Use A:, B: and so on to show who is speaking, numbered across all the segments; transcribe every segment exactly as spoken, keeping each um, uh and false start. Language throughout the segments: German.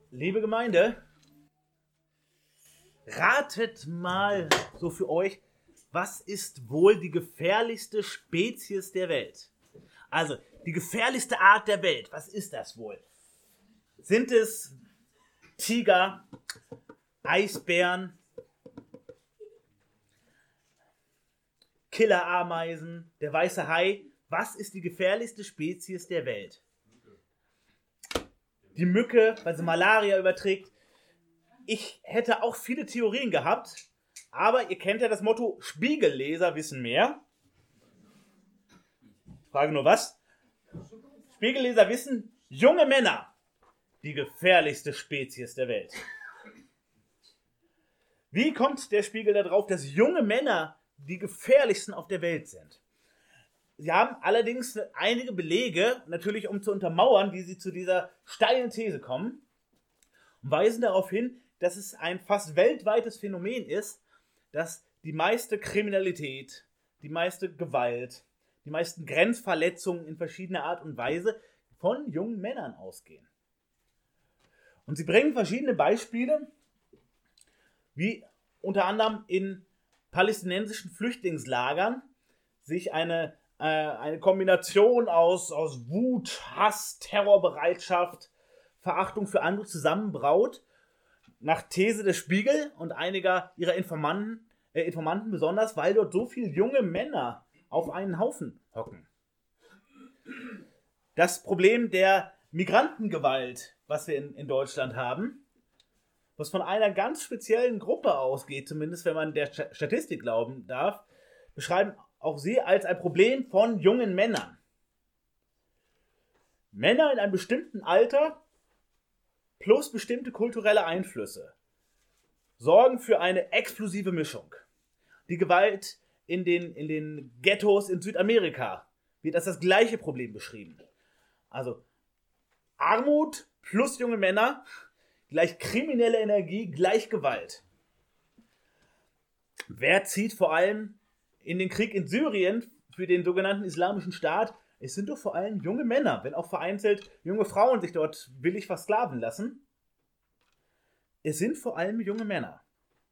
A: Liebe Gemeinde, ratet mal so für euch, was ist wohl die gefährlichste Spezies der Welt? Also, die gefährlichste Art der Welt, was ist das wohl? Sind es Tiger, Eisbären, Killerameisen, der weiße Hai? Was ist die gefährlichste Spezies der Welt? Die Mücke, weil sie Malaria überträgt. Ich hätte auch viele Theorien gehabt, aber ihr kennt ja das Motto, Spiegelleser wissen mehr. Ich frage nur was? Spiegelleser wissen, junge Männer, die gefährlichste Spezies der Welt. Wie kommt der Spiegel darauf, dass junge Männer die gefährlichsten auf der Welt sind? Sie haben allerdings einige Belege, natürlich um zu untermauern, wie sie zu dieser steilen These kommen, und weisen darauf hin, dass es ein fast weltweites Phänomen ist, dass die meiste Kriminalität, die meiste Gewalt, die meisten Grenzverletzungen in verschiedener Art und Weise von jungen Männern ausgehen. Und sie bringen verschiedene Beispiele, wie unter anderem in palästinensischen Flüchtlingslagern sich eine, äh, eine Kombination aus, aus Wut, Hass, Terrorbereitschaft, Verachtung für andere zusammenbraut, nach These des Spiegel und einiger ihrer Informanten, äh, Informanten besonders, weil dort so viele junge Männer auf einen Haufen hocken. Das Problem der Migrantengewalt, was wir in, in Deutschland haben, was von einer ganz speziellen Gruppe ausgeht, zumindest wenn man der Statistik glauben darf, beschreiben auch sie als ein Problem von jungen Männern. Männer in einem bestimmten Alter plus bestimmte kulturelle Einflüsse sorgen für eine explosive Mischung. Die Gewalt in den, in den Ghettos in Südamerika wird als das gleiche Problem beschrieben. Also Armut plus junge Männer gleich kriminelle Energie, gleich Gewalt. Wer zieht vor allem in den Krieg in Syrien für den sogenannten Islamischen Staat? Es sind doch vor allem junge Männer, wenn auch vereinzelt junge Frauen sich dort billig versklaven lassen. Es sind vor allem junge Männer.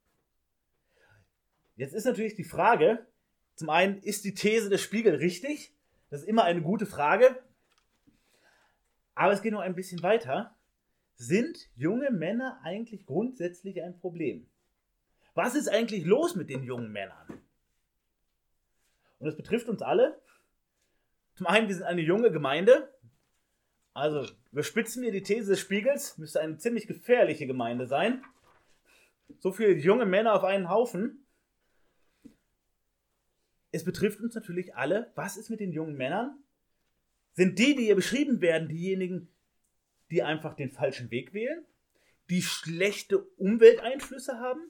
A: Jetzt ist natürlich die Frage, zum einen, ist die These des Spiegel richtig? Das ist immer eine gute Frage. Aber es geht noch ein bisschen weiter. Sind junge Männer eigentlich grundsätzlich ein Problem? Was ist eigentlich los mit den jungen Männern? Und das betrifft uns alle. Zum einen, wir sind eine junge Gemeinde. Also überspitzen wir die These des Spiegels, müsste eine ziemlich gefährliche Gemeinde sein. So viele junge Männer auf einen Haufen. Es betrifft uns natürlich alle. Was ist mit den jungen Männern? Sind die, die hier beschrieben werden, diejenigen, die einfach den falschen Weg wählen, die schlechte Umwelteinflüsse haben?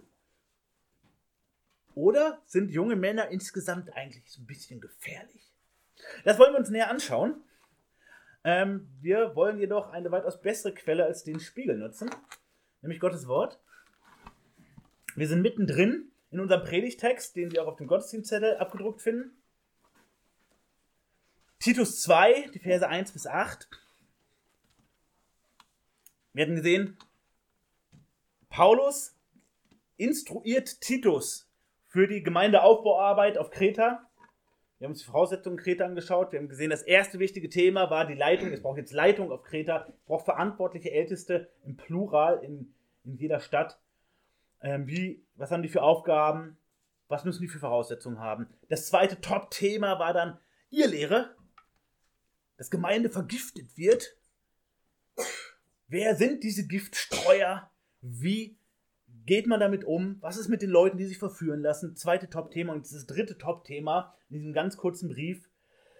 A: Oder sind junge Männer insgesamt eigentlich so ein bisschen gefährlich? Das wollen wir uns näher anschauen. Ähm, wir wollen jedoch eine weitaus bessere Quelle als den Spiegel nutzen, nämlich Gottes Wort. Wir sind mittendrin in unserem Predigtext, den Sie auch auf dem Gottesdienstzettel abgedruckt finden. Titus zwei, die Verse eins bis acht. Wir hatten gesehen, Paulus instruiert Titus für die Gemeindeaufbauarbeit auf Kreta. Wir haben uns die Voraussetzungen Kreta angeschaut. Wir haben gesehen, das erste wichtige Thema war die Leitung. Es braucht jetzt Leitung auf Kreta. Es braucht verantwortliche Älteste im Plural in, in jeder Stadt. Ähm, wie, was haben die für Aufgaben? Was müssen die für Voraussetzungen haben? Das zweite Top-Thema war dann Irrlehre, dass Gemeinde vergiftet wird. Wer sind diese Giftstreuer? Wie geht man damit um? Was ist mit den Leuten, die sich verführen lassen? Zweite Top-Thema und das dritte Top-Thema in diesem ganz kurzen Brief.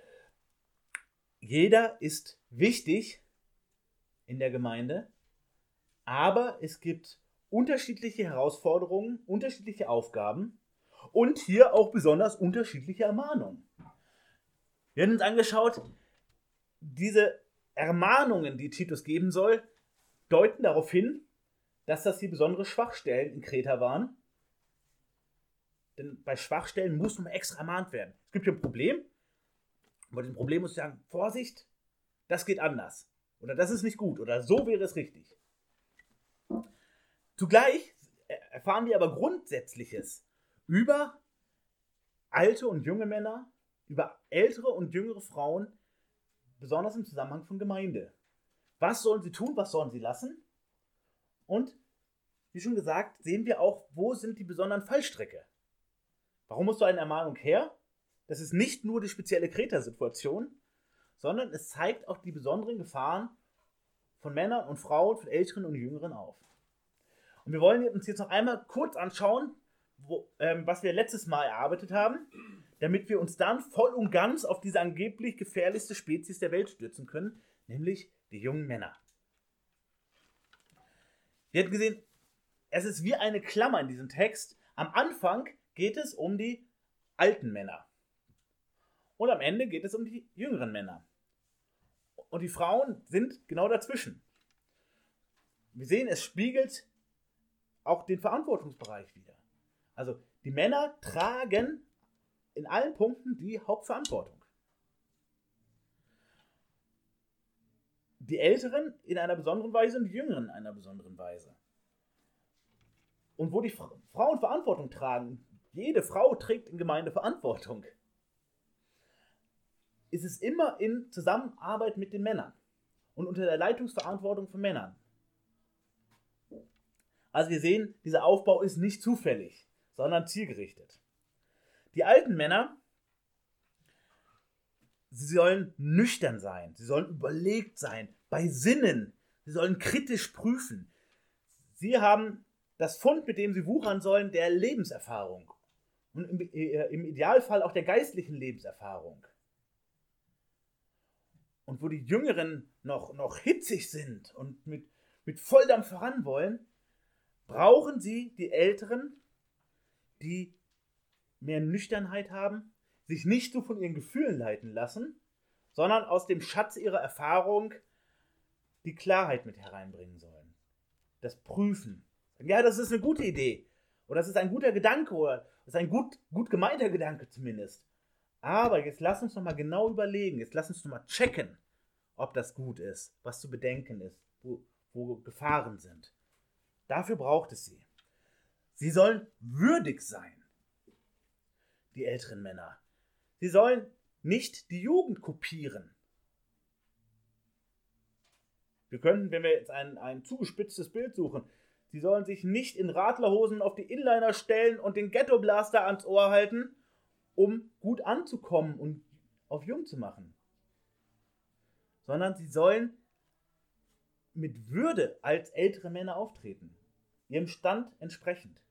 A: Jeder ist wichtig in der Gemeinde, aber es gibt unterschiedliche Herausforderungen, unterschiedliche Aufgaben und hier auch besonders unterschiedliche Ermahnungen. Wir haben uns angeschaut, diese Ermahnungen, die Titus geben soll, deuten darauf hin, dass das hier besondere Schwachstellen in Kreta waren. Denn bei Schwachstellen muss man extra ermahnt werden. Es gibt hier ein Problem, aber dem Problem muss ich sagen, Vorsicht, das geht anders. Oder das ist nicht gut. Oder so wäre es richtig. Zugleich erfahren wir aber Grundsätzliches über alte und junge Männer, über ältere und jüngere Frauen, besonders im Zusammenhang von Gemeinde. Was sollen sie tun, was sollen sie lassen? Und wie schon gesagt, sehen wir auch, wo sind die besonderen Fallstricke. Warum muss so eine Ermahnung her? Das ist nicht nur die spezielle Kreta-Situation, sondern es zeigt auch die besonderen Gefahren von Männern und Frauen, von Älteren und Jüngeren auf. Und wir wollen uns jetzt noch einmal kurz anschauen, wo, ähm, was wir letztes Mal erarbeitet haben, damit wir uns dann voll und ganz auf diese angeblich gefährlichste Spezies der Welt stürzen können, nämlich die jungen Männer. Wir hatten gesehen, es ist wie eine Klammer in diesem Text. Am Anfang geht es um die alten Männer. Und am Ende geht es um die jüngeren Männer. Und die Frauen sind genau dazwischen. Wir sehen, es spiegelt auch den Verantwortungsbereich wider. Also die Männer tragen in allen Punkten die Hauptverantwortung. Die Älteren in einer besonderen Weise und die Jüngeren in einer besonderen Weise. Und wo die Frauen Verantwortung tragen, jede Frau trägt in Gemeinde Verantwortung, ist es immer in Zusammenarbeit mit den Männern und unter der Leitungsverantwortung von Männern. Also wir sehen, dieser Aufbau ist nicht zufällig, sondern zielgerichtet. Die alten Männer, sie sollen nüchtern sein, sie sollen überlegt sein, bei Sinnen, sie sollen kritisch prüfen. Sie haben das Fund, mit dem sie wuchern sollen, der Lebenserfahrung und im, äh, im Idealfall auch der geistlichen Lebenserfahrung. Und wo die Jüngeren noch, noch hitzig sind und mit, mit Volldampf voran wollen, brauchen sie die Älteren, die mehr Nüchternheit haben, sich nicht so von ihren Gefühlen leiten lassen, sondern aus dem Schatz ihrer Erfahrung die Klarheit mit hereinbringen sollen. Das Prüfen. Ja, das ist eine gute Idee. Oder das ist ein guter Gedanke. Oder das ist ein gut, gut gemeinter Gedanke zumindest. Aber jetzt lass uns noch mal genau überlegen. Jetzt lass uns noch mal checken, ob das gut ist, was zu bedenken ist, wo, wo Gefahren sind. Dafür braucht es sie. Sie sollen würdig sein, die älteren Männer. Sie sollen nicht die Jugend kopieren. Wir könnten, wenn wir jetzt ein, ein zugespitztes Bild suchen, sie sollen sich nicht in Radlerhosen auf die Inliner stellen und den Ghetto-Blaster ans Ohr halten, um gut anzukommen und auf jung zu machen. Sondern sie sollen mit Würde als ältere Männer auftreten, ihrem Stand entsprechend.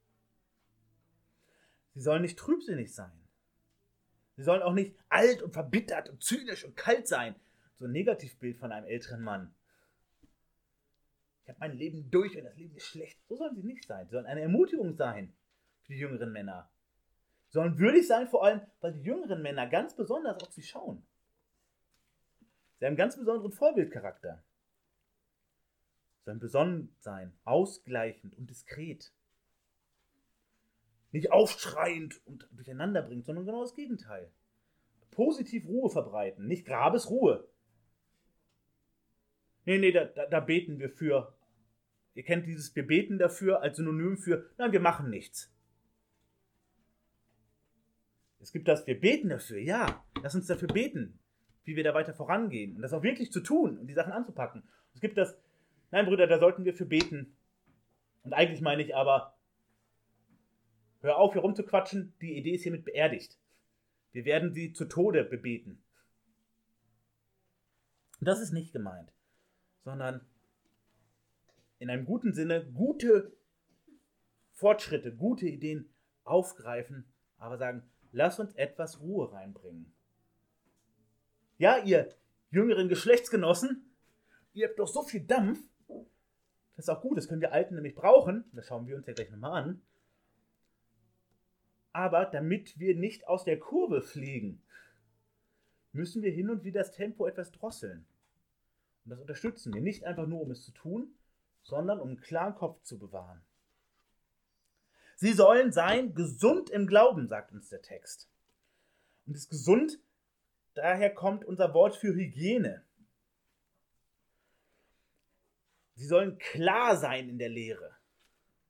A: Sie sollen nicht trübsinnig sein. Sie sollen auch nicht alt und verbittert und zynisch und kalt sein. So ein Negativbild von einem älteren Mann. Ich habe mein Leben durch und das Leben ist schlecht. So sollen sie nicht sein. Sie sollen eine Ermutigung sein für die jüngeren Männer. Sie sollen würdig sein, vor allem, weil die jüngeren Männer ganz besonders auf sie schauen. Sie haben einen ganz besonderen Vorbildcharakter. Sie sollen besonnen sein, ausgleichend und diskret. Nicht aufschreiend und durcheinanderbringend, sondern genau das Gegenteil. Positiv Ruhe verbreiten, nicht Grabesruhe. Nee, nee, da, da, da beten wir für. Ihr kennt dieses wir beten dafür als Synonym für, nein, wir machen nichts. Es gibt das wir beten dafür, ja, lass uns dafür beten, wie wir da weiter vorangehen und das auch wirklich zu tun und die Sachen anzupacken. Es gibt das, nein Brüder, da sollten wir für beten. Und eigentlich meine ich aber, hör auf, hier rumzuquatschen, die Idee ist hiermit beerdigt. Wir werden sie zu Tode bebeten. Und das ist nicht gemeint, sondern in einem guten Sinne gute Fortschritte, gute Ideen aufgreifen, aber sagen, lass uns etwas Ruhe reinbringen. Ja, ihr jüngeren Geschlechtsgenossen, ihr habt doch so viel Dampf, das ist auch gut, das können wir Alten nämlich brauchen, das schauen wir uns ja gleich nochmal an. Aber damit wir nicht aus der Kurve fliegen, müssen wir hin und wieder das Tempo etwas drosseln. Und das unterstützen wir nicht einfach nur, um es zu tun, sondern um einen klaren Kopf zu bewahren. Sie sollen sein gesund im Glauben, sagt uns der Text. Und das gesund, daher kommt unser Wort für Hygiene. Sie sollen klar sein in der Lehre.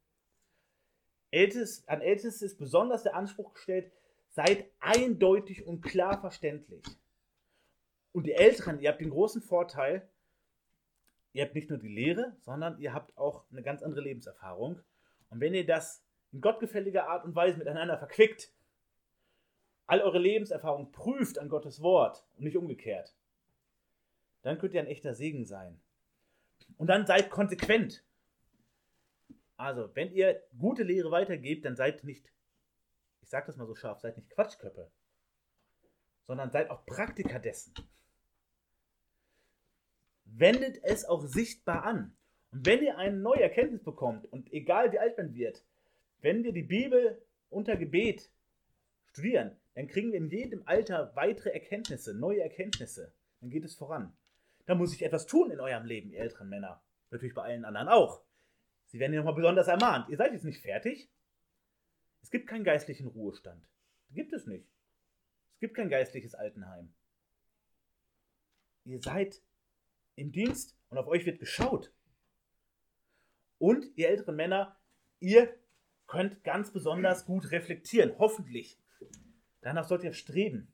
A: Ältest, an Älteste ist besonders der Anspruch gestellt, seid eindeutig und klar verständlich. Und die Älteren, ihr habt den großen Vorteil, ihr habt nicht nur die Lehre, sondern ihr habt auch eine ganz andere Lebenserfahrung. Und wenn ihr das in gottgefälliger Art und Weise miteinander verquickt, all eure Lebenserfahrung prüft an Gottes Wort und nicht umgekehrt, dann könnt ihr ein echter Segen sein. Und dann seid konsequent. Also, wenn ihr gute Lehre weitergebt, dann seid nicht, ich sage das mal so scharf, seid nicht Quatschköppe, sondern seid auch Praktiker dessen. Wendet es auch sichtbar an. Und wenn ihr eine neue Erkenntnis bekommt, und egal wie alt man wird, wenn wir die Bibel unter Gebet studieren, dann kriegen wir in jedem Alter weitere Erkenntnisse, neue Erkenntnisse. Dann geht es voran. Da muss ich etwas tun in eurem Leben, ihr älteren Männer. Natürlich bei allen anderen auch. Sie werden hier nochmal besonders ermahnt. Ihr seid jetzt nicht fertig. Es gibt keinen geistlichen Ruhestand. Gibt es nicht. Es gibt kein geistliches Altenheim. Ihr seid im Dienst und auf euch wird geschaut. Und ihr älteren Männer, ihr könnt ganz besonders gut reflektieren. Hoffentlich. Danach sollt ihr streben.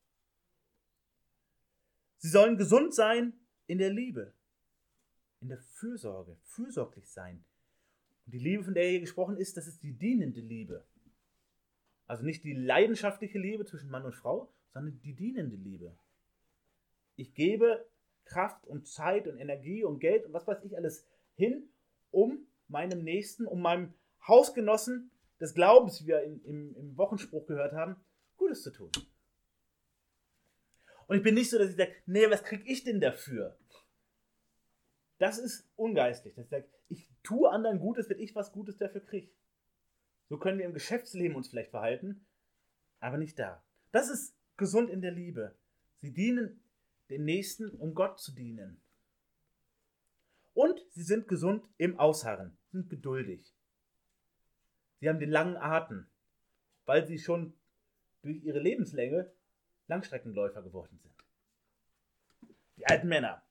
A: Sie sollen gesund sein in der Liebe, in der Fürsorge, fürsorglich sein. Und die Liebe, von der hier gesprochen ist, das ist die dienende Liebe. Also nicht die leidenschaftliche Liebe zwischen Mann und Frau, sondern die dienende Liebe. Ich gebe Kraft und Zeit und Energie und Geld und was weiß ich alles hin, um meinem Nächsten, um meinem Hausgenossen des Glaubens, wie wir in, im, im Wochenspruch gehört haben, Gutes zu tun. Und ich bin nicht so, dass ich sage, nee, was kriege ich denn dafür? Das ist ungeistlich. Dass ich sage, ich tue anderen Gutes, wenn ich was Gutes dafür kriege. So können wir im Geschäftsleben uns vielleicht verhalten, aber nicht da. Das ist gesund in der Liebe. Sie dienen dem Nächsten, um Gott zu dienen. Und sie sind gesund im Ausharren, sind geduldig. Sie haben den langen Atem, weil sie schon durch ihre Lebenslänge Langstreckenläufer geworden sind. Die alten Männer.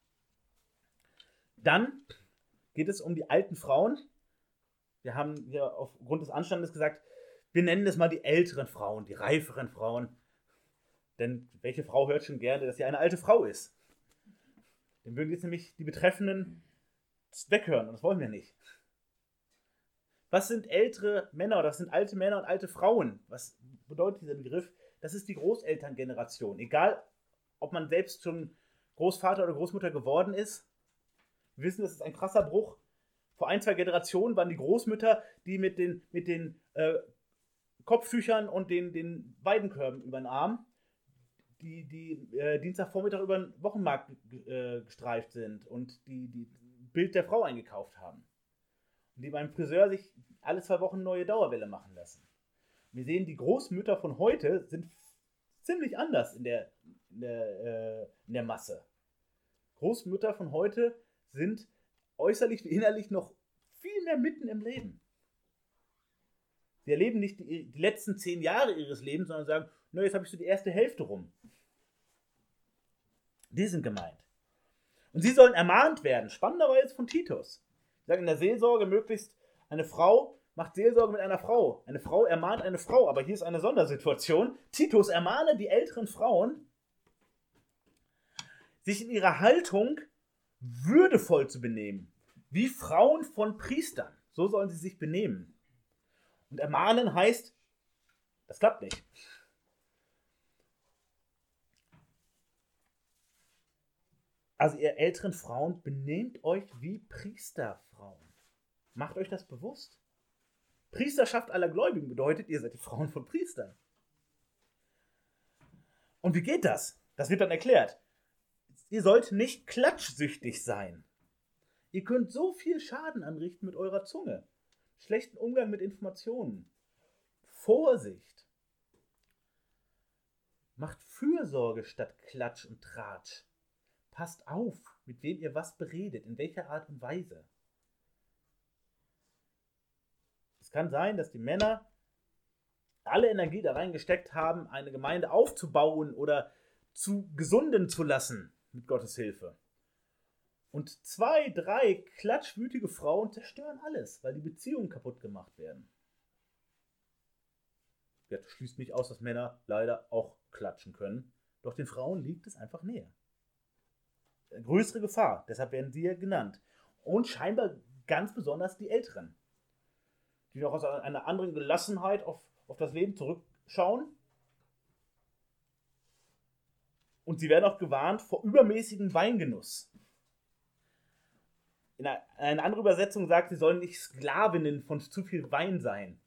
A: Dann geht es um die alten Frauen. Wir haben hier aufgrund des Anstandes gesagt, wir nennen das mal die älteren Frauen, die reiferen Frauen. Denn welche Frau hört schon gerne, dass sie eine alte Frau ist? Dann würden jetzt nämlich die Betreffenden weghören und das wollen wir nicht. Was sind ältere Männer oder was sind alte Männer und alte Frauen? Was bedeutet dieser Begriff? Das ist die Großelterngeneration. Egal, ob man selbst schon Großvater oder Großmutter geworden ist. Wir wissen, das ist ein krasser Bruch. Vor ein, zwei Generationen waren die Großmütter, die mit den, mit den äh, Kopftüchern und den, den Weidenkörben über den Arm, die, die äh, Dienstagvormittag über den Wochenmarkt äh, gestreift sind und die, die Bild der Frau eingekauft haben. Und die beim Friseur sich alle zwei Wochen neue Dauerwelle machen lassen. Wir sehen, die Großmütter von heute sind ziemlich anders in der, in der, äh, in der Masse. Großmütter von heute sind äußerlich wie innerlich noch viel mehr mitten im Leben. Sie erleben nicht die, die letzten zehn Jahre ihres Lebens, sondern sagen, na, jetzt habe ich so die erste Hälfte rum. Die sind gemeint. Und sie sollen ermahnt werden, spannenderweise von Titus. Sie sagen in der Seelsorge möglichst, eine Frau macht Seelsorge mit einer Frau. Eine Frau ermahnt eine Frau, aber hier ist eine Sondersituation. Titus ermahne die älteren Frauen, sich in ihrer Haltung würdevoll zu benehmen, wie Frauen von Priestern. So sollen sie sich benehmen. Und ermahnen heißt, das klappt nicht. Also ihr älteren Frauen, benehmt euch wie Priesterfrauen. Macht euch das bewusst. Priesterschaft aller Gläubigen bedeutet, ihr seid die Frauen von Priestern. Und wie geht das? Das wird dann erklärt. Ihr sollt nicht klatschsüchtig sein. Ihr könnt so viel Schaden anrichten mit eurer Zunge. Schlechten Umgang mit Informationen. Vorsicht. Macht Fürsorge statt Klatsch und Tratsch. Passt auf, mit wem ihr was beredet, in welcher Art und Weise. Es kann sein, dass die Männer alle Energie da reingesteckt haben, eine Gemeinde aufzubauen oder zu gesunden zu lassen mit Gottes Hilfe. Und zwei, drei klatschwütige Frauen zerstören alles, weil die Beziehungen kaputt gemacht werden. Das schließt nicht aus, dass Männer leider auch klatschen können. Doch den Frauen liegt es einfach näher. Eine größere Gefahr, deshalb werden sie ja genannt. Und scheinbar ganz besonders die Älteren, die noch aus einer anderen Gelassenheit auf, auf das Leben zurückschauen. Und sie werden auch gewarnt vor übermäßigem Weingenuss. In einer anderen Übersetzung sagt, sie sollen nicht Sklavinnen von zu viel Wein sein.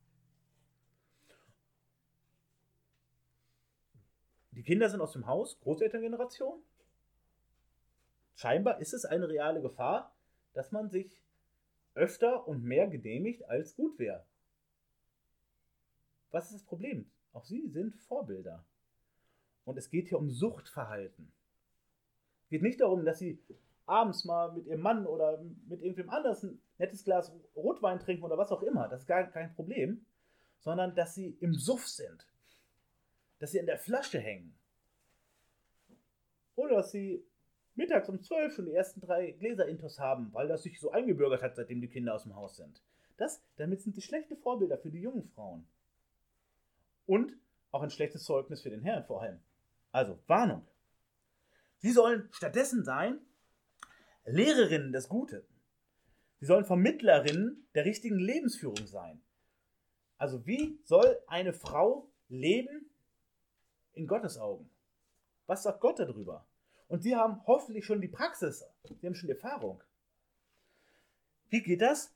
A: Die Kinder sind aus dem Haus, Großelterngeneration. Scheinbar ist es eine reale Gefahr, dass man sich öfter und mehr genehmigt, als gut wäre. Was ist das Problem? Auch sie sind Vorbilder. Und es geht hier um Suchtverhalten. Es geht nicht darum, dass sie abends mal mit ihrem Mann oder mit irgendwem anders ein nettes Glas Rotwein trinken oder was auch immer. Das ist gar kein Problem. Sondern, dass sie im Suff sind. Dass sie in der Flasche hängen. Oder dass sie mittags um zwölf schon die ersten drei Gläser Intos haben, weil das sich so eingebürgert hat, seitdem die Kinder aus dem Haus sind. Das, damit sind sie schlechte Vorbilder für die jungen Frauen. Und auch ein schlechtes Zeugnis für den Herrn vor allem. Also, Warnung. Sie sollen stattdessen sein Lehrerinnen des Guten. Sie sollen Vermittlerinnen der richtigen Lebensführung sein. Also, wie soll eine Frau leben in Gottes Augen? Was sagt Gott darüber? Und sie haben hoffentlich schon die Praxis. Sie haben schon die Erfahrung. Wie geht das?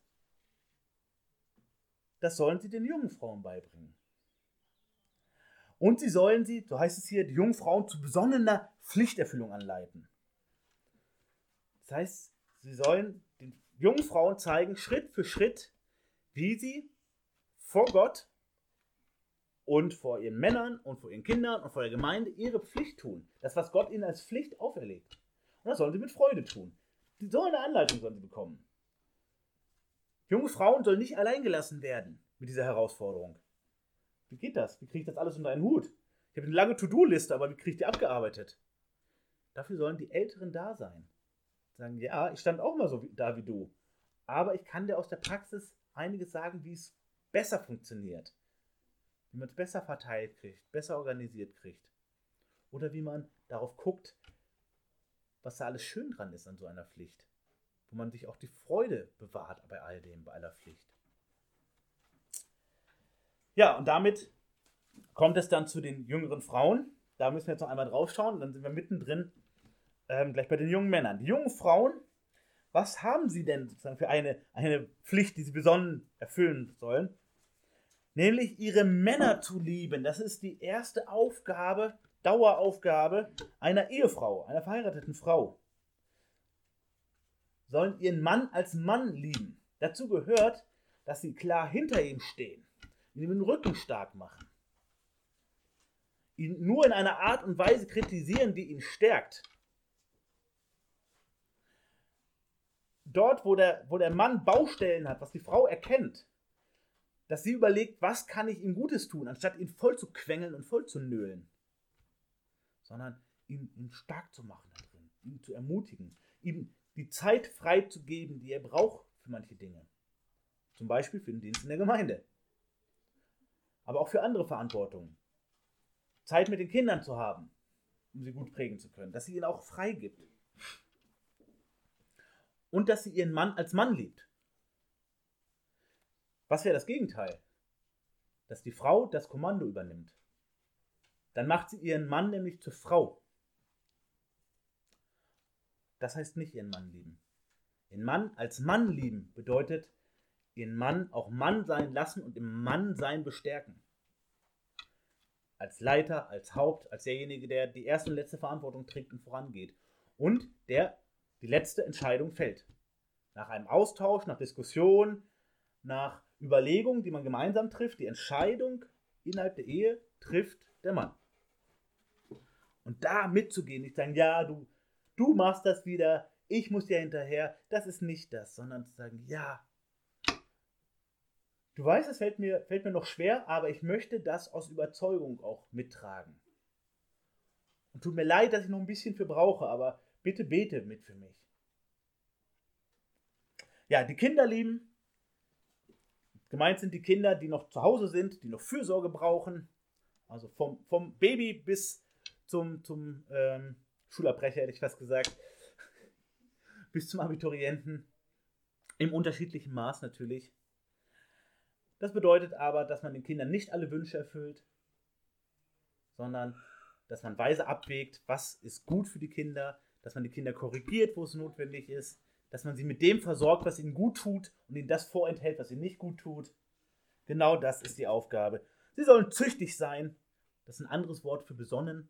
A: Das sollen sie den jungen Frauen beibringen. Und sie sollen sie, so heißt es hier, die jungen Frauen zu besonnener Pflichterfüllung anleiten. Das heißt, sie sollen den jungen Frauen zeigen, Schritt für Schritt, wie sie vor Gott und vor ihren Männern und vor ihren Kindern und vor der Gemeinde ihre Pflicht tun. Das, was Gott ihnen als Pflicht auferlegt. Und das sollen sie mit Freude tun. Die so eine Anleitung sollen sie bekommen. Junge Frauen sollen nicht allein gelassen werden mit dieser Herausforderung. Wie geht das? Wie kriege ich das alles unter einen Hut? Ich habe eine lange To-Do-Liste, aber wie kriege ich die abgearbeitet? Dafür sollen die Älteren da sein. Sagen, ja, ich stand auch mal so da wie du. Aber ich kann dir aus der Praxis einiges sagen, wie es besser funktioniert. Wie man es besser verteilt kriegt, besser organisiert kriegt. Oder wie man darauf guckt, was da alles schön dran ist an so einer Pflicht. Wo man sich auch die Freude bewahrt bei all dem, bei aller Pflicht. Ja, und damit kommt es dann zu den jüngeren Frauen. Da müssen wir jetzt noch einmal drauf schauen. Dann sind wir mittendrin ähm, gleich bei den jungen Männern. Die jungen Frauen, was haben sie denn sozusagen für eine, eine Pflicht, die sie besonnen erfüllen sollen? Nämlich ihre Männer zu lieben. Das ist die erste Aufgabe, Daueraufgabe einer Ehefrau, einer verheirateten Frau. Sollen ihren Mann als Mann lieben. Dazu gehört, dass sie klar hinter ihm stehen, ihm den Rücken stark machen. Ihn nur in einer Art und Weise kritisieren, die ihn stärkt. Dort, wo der, wo der Mann Baustellen hat, was die Frau erkennt, dass sie überlegt, was kann ich ihm Gutes tun, anstatt ihn voll zu quengeln und voll zu nölen. Sondern ihn, ihn stark zu machen da drin, ihn zu ermutigen, ihm die Zeit frei zu geben, die er braucht für manche Dinge. Zum Beispiel für den Dienst in der Gemeinde. Aber auch für andere Verantwortungen. Zeit mit den Kindern zu haben, um sie gut prägen zu können. Dass sie ihn auch frei gibt. Und dass sie ihren Mann als Mann liebt. Was wäre das Gegenteil? Dass die Frau das Kommando übernimmt. Dann macht sie ihren Mann nämlich zur Frau. Das heißt nicht ihren Mann lieben. Ihren Mann als Mann lieben bedeutet, ihren Mann auch Mann sein lassen und im Mannsein bestärken. Als Leiter, als Haupt, als derjenige, der die erste und letzte Verantwortung trägt und vorangeht. Und der die letzte Entscheidung fällt. Nach einem Austausch, nach Diskussion, nach Überlegungen, die man gemeinsam trifft, die Entscheidung innerhalb der Ehe trifft der Mann. Und da mitzugehen, nicht sagen, ja, du, du machst das wieder, ich muss dir hinterher, das ist nicht das, sondern zu sagen, ja, du weißt, es fällt mir, fällt mir noch schwer, aber ich möchte das aus Überzeugung auch mittragen. Und tut mir leid, dass ich noch ein bisschen für brauche, aber bitte bete mit für mich. Ja, die Kinder lieben, Gemeint sind die Kinder, die noch zu Hause sind, die noch Fürsorge brauchen. Also vom, vom Baby bis zum, zum ähm, Schulabbrecher, hätte ich fast gesagt. Bis zum Abiturienten. Im unterschiedlichen Maß natürlich. Das bedeutet aber, dass man den Kindern nicht alle Wünsche erfüllt, sondern dass man weise abwägt, was ist gut für die Kinder, dass man die Kinder korrigiert, wo es notwendig ist, dass man sie mit dem versorgt, was ihnen gut tut und ihnen das vorenthält, was ihnen nicht gut tut. Genau das ist die Aufgabe. Sie sollen züchtig sein, das ist ein anderes Wort für besonnen.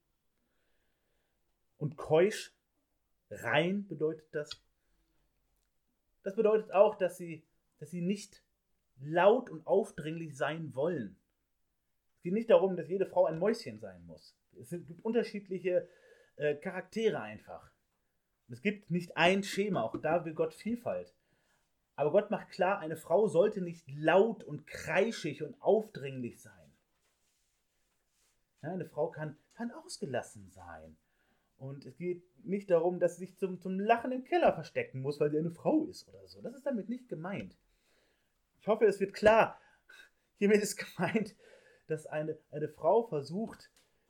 A: Und keusch, rein bedeutet das. Das bedeutet auch, dass sie, dass sie nicht laut und aufdringlich sein wollen. Es geht nicht darum, dass jede Frau ein Mäuschen sein muss. Es gibt unterschiedliche äh, Charaktere einfach. Es gibt nicht ein Schema, auch da will Gott Vielfalt. Aber Gott macht klar, eine Frau sollte nicht laut und kreischig und aufdringlich sein. Ja, eine Frau kann, kann ausgelassen sein. Und es geht nicht darum, dass sie sich zum, zum Lachen im Keller verstecken muss, weil sie eine Frau ist oder so. Das ist damit nicht gemeint. Ich hoffe, es wird klar. Hiermit ist gemeint, dass eine, eine Frau versucht,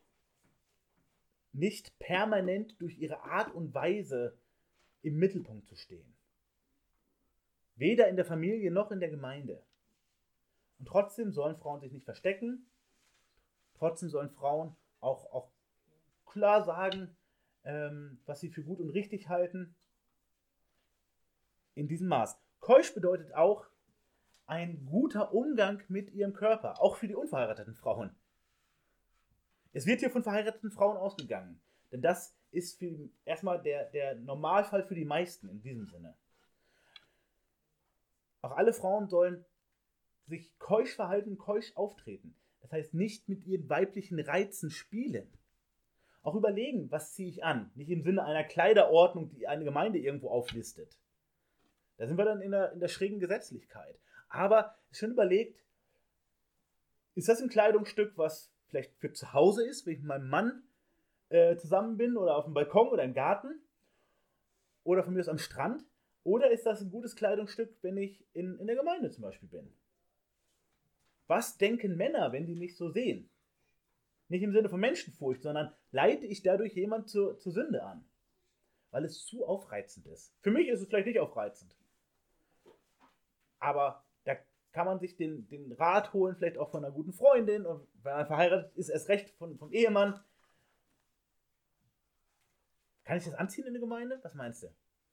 A: nicht permanent durch ihre Art und Weise im Mittelpunkt zu stehen. Weder in der Familie noch in der Gemeinde. Und trotzdem sollen Frauen sich nicht verstecken. Trotzdem sollen Frauen auch, auch klar sagen, ähm, was sie für gut und richtig halten. In diesem Maß. Keusch bedeutet auch ein guter Umgang mit ihrem Körper, auch für die unverheirateten Frauen. Es wird hier von verheirateten Frauen ausgegangen, denn das ist für die, erstmal der, der Normalfall für die meisten in diesem Sinne. Auch alle Frauen sollen sich keusch verhalten, keusch auftreten. Das heißt, nicht mit ihren weiblichen Reizen spielen. Auch überlegen, was ziehe ich an. Nicht im Sinne einer Kleiderordnung, die eine Gemeinde irgendwo auflistet. Da sind wir dann in der, in der schrägen Gesetzlichkeit. Aber es ist schon überlegt, ist das ein Kleidungsstück, was vielleicht für zu Hause ist, wenn ich mit meinem Mann äh, zusammen bin oder auf dem Balkon oder im Garten oder von mir aus am Strand? Oder ist das ein gutes Kleidungsstück, wenn ich in, in der Gemeinde zum Beispiel bin? Was denken Männer, wenn die mich so sehen? Nicht im Sinne von Menschenfurcht, sondern leite ich dadurch jemand zur, zur Sünde an? Weil es zu aufreizend ist. Für mich ist es vielleicht nicht aufreizend. Aber da kann man sich den, den Rat holen, vielleicht auch von einer guten Freundin. Und wenn man verheiratet ist, erst recht von, vom Ehemann. Kann ich das anziehen in der Gemeinde? Was meinst du?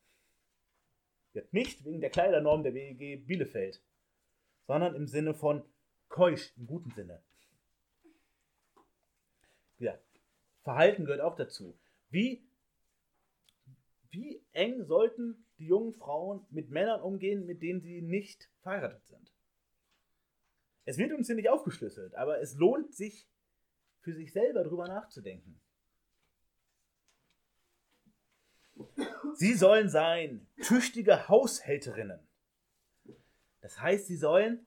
A: Nicht wegen der Kleidernorm der W E G Bielefeld, sondern im Sinne von keusch, im guten Sinne. Ja, Verhalten gehört auch dazu. Wie, wie eng sollten die jungen Frauen mit Männern umgehen, mit denen sie nicht verheiratet sind? Es wird uns hier nicht aufgeschlüsselt, aber es lohnt sich, für sich selber drüber nachzudenken. Sie sollen sein tüchtige Haushälterinnen. Das heißt, sie sollen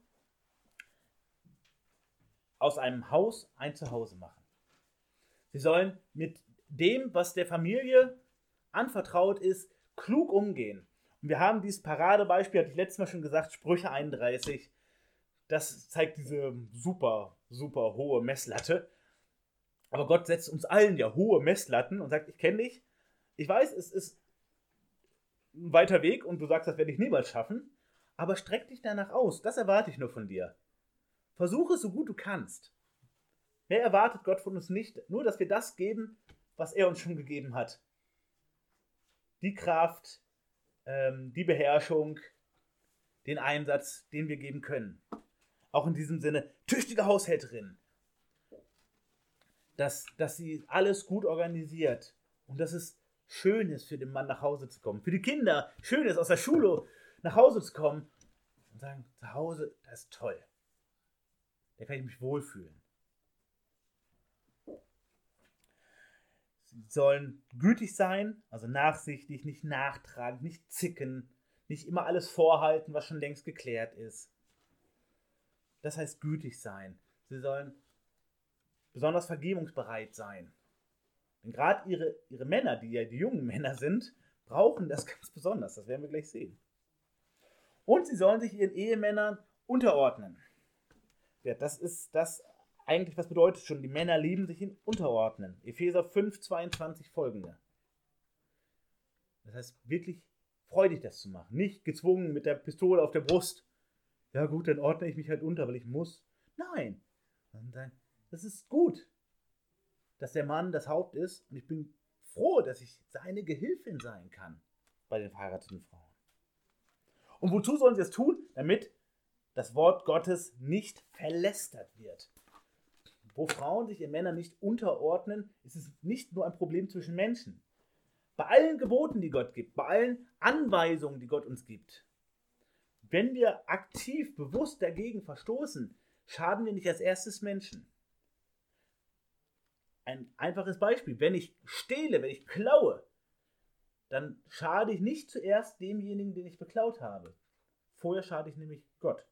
A: aus einem Haus ein Zuhause machen. Sie sollen mit dem, was der Familie anvertraut ist, klug umgehen. Und wir haben dieses Paradebeispiel, hatte ich letztes Mal schon gesagt, Sprüche einunddreißig. Das zeigt diese super, super hohe Messlatte. Aber Gott setzt uns allen ja hohe Messlatten und sagt, ich kenne dich. Ich weiß, es ist ein weiter Weg und du sagst, das werde ich niemals schaffen, aber streck dich danach aus. Das erwarte ich nur von dir. Versuche es so gut du kannst. Wer erwartet Gott von uns nicht? Nur, dass wir das geben, was er uns schon gegeben hat. Die Kraft, ähm, die Beherrschung, den Einsatz, den wir geben können. Auch in diesem Sinne, tüchtige Haushälterin. Dass, dass sie alles gut organisiert und dass es schön ist, für den Mann nach Hause zu kommen. Für die Kinder schön ist, aus der Schule nach Hause zu kommen und sagen, zu Hause, das ist toll. Da kann ich mich wohlfühlen. Sie sollen gütig sein, also nachsichtig, nicht nachtragend, nicht zicken, nicht immer alles vorhalten, was schon längst geklärt ist. Das heißt gütig sein. Sie sollen besonders vergebungsbereit sein. Denn gerade ihre, ihre Männer, die ja die jungen Männer sind, brauchen das ganz besonders. Das werden wir gleich sehen. Und sie sollen sich ihren Ehemännern Unterordnen. Ja, das ist das eigentlich, was bedeutet schon, die Männer lieben sich in Unterordnen. Epheser fünf, zweiundzwanzig folgende. Das heißt, wirklich freudig das zu machen. Nicht gezwungen mit der Pistole auf der Brust. Ja gut, dann ordne ich mich halt unter, weil ich muss. Nein. Das ist gut, dass der Mann das Haupt ist. Und ich bin froh, dass ich seine Gehilfin sein kann bei den verheirateten Frauen. Und wozu sollen sie es tun? Damit das Wort Gottes nicht verlästert wird. Wo Frauen sich ihren Männern nicht unterordnen, ist es nicht nur ein Problem zwischen Menschen. Bei allen Geboten, die Gott gibt, bei allen Anweisungen, die Gott uns gibt, wenn wir aktiv, bewusst dagegen verstoßen, schaden wir nicht als erstes Menschen. Ein einfaches Beispiel, wenn ich stehle, wenn ich klaue, dann schade ich nicht zuerst demjenigen, den ich beklaut habe. Vorher schade ich nämlich Gott.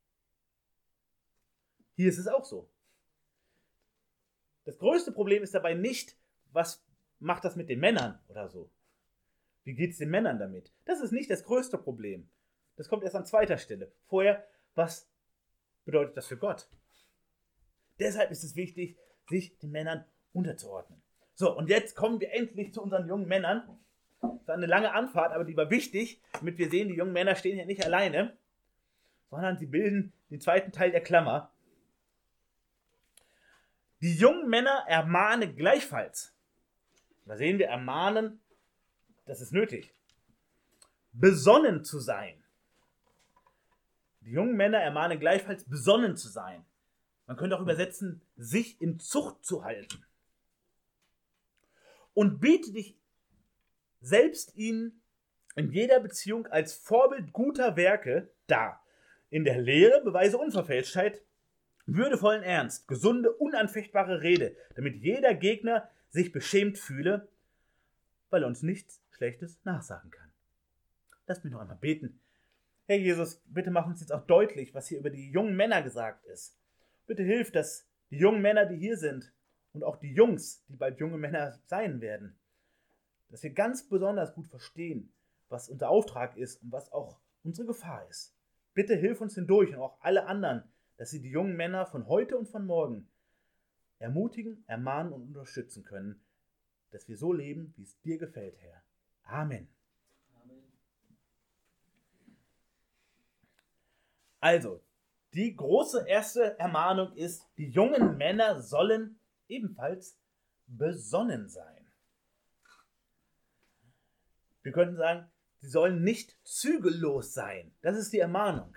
A: Hier ist es auch so. Das größte Problem ist dabei nicht, was macht das mit den Männern oder so. Wie geht es den Männern damit? Das ist nicht das größte Problem. Das kommt erst an zweiter Stelle. Vorher, was bedeutet das für Gott? Deshalb ist es wichtig, sich den Männern unterzuordnen. So, und jetzt kommen wir endlich zu unseren jungen Männern. Das war eine lange Anfahrt, aber die war wichtig, damit wir sehen, die jungen Männer stehen hier nicht alleine, sondern sie bilden den zweiten Teil der Klammer. Die jungen Männer ermahnen gleichfalls. Da sehen wir, ermahnen, das ist nötig. Besonnen zu sein. Die jungen Männer ermahnen gleichfalls, besonnen zu sein. Man könnte auch übersetzen, sich in Zucht zu halten. Und biete dich selbst ihnen in jeder Beziehung als Vorbild guter Werke dar. In der Lehre beweise Unverfälschtheit, würdevollen Ernst, gesunde, unanfechtbare Rede, damit jeder Gegner sich beschämt fühle, weil er uns nichts Schlechtes nachsagen kann. Lass mich noch einmal beten. Herr Jesus, bitte mach uns jetzt auch deutlich, was hier über die jungen Männer gesagt ist. Bitte hilf, dass die jungen Männer, die hier sind, und auch die Jungs, die bald junge Männer sein werden, dass wir ganz besonders gut verstehen, was unser Auftrag ist und was auch unsere Gefahr ist. Bitte hilf uns hindurch und auch alle anderen, dass sie die jungen Männer von heute und von morgen ermutigen, ermahnen und unterstützen können, dass wir so leben, wie es dir gefällt, Herr. Amen. Amen. Also, die große erste Ermahnung ist, die jungen Männer sollen ebenfalls besonnen sein. Wir könnten sagen, sie sollen nicht zügellos sein. Das ist die Ermahnung.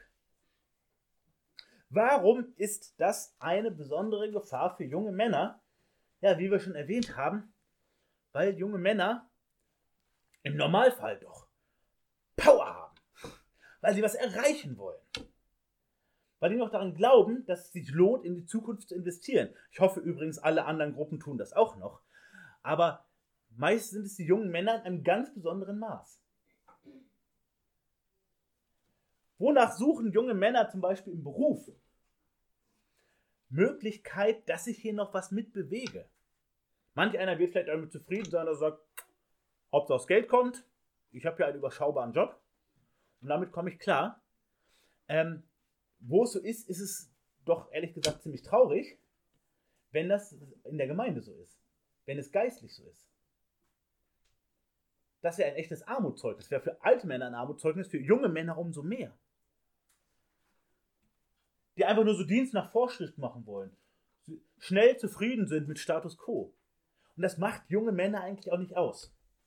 A: Warum ist das eine besondere Gefahr für junge Männer? Ja, wie wir schon erwähnt haben, weil junge Männer im Normalfall doch Power haben, weil sie was erreichen wollen, weil die noch daran glauben, dass es sich lohnt, in die Zukunft zu investieren. Ich hoffe übrigens, alle anderen Gruppen tun das auch noch, aber meist sind es die jungen Männer in einem ganz besonderen Maß. Wonach suchen junge Männer zum Beispiel im Beruf? Möglichkeit, dass ich hier noch was mitbewege. Manch einer wird vielleicht damit zufrieden sein, dass er sagt, Hauptsache das Geld kommt, ich habe ja einen überschaubaren Job und damit komme ich klar. Ähm, wo es so ist, ist es doch ehrlich gesagt ziemlich traurig, wenn das in der Gemeinde so ist, wenn es geistlich so ist. Das wäre ein echtes Armutszeugnis, das wäre für alte Männer ein Armutszeugnis, für junge Männer umso mehr. Die einfach nur so Dienst nach Vorschrift machen wollen, schnell zufrieden sind mit Status Quo. Und das macht junge Männer eigentlich auch nicht aus.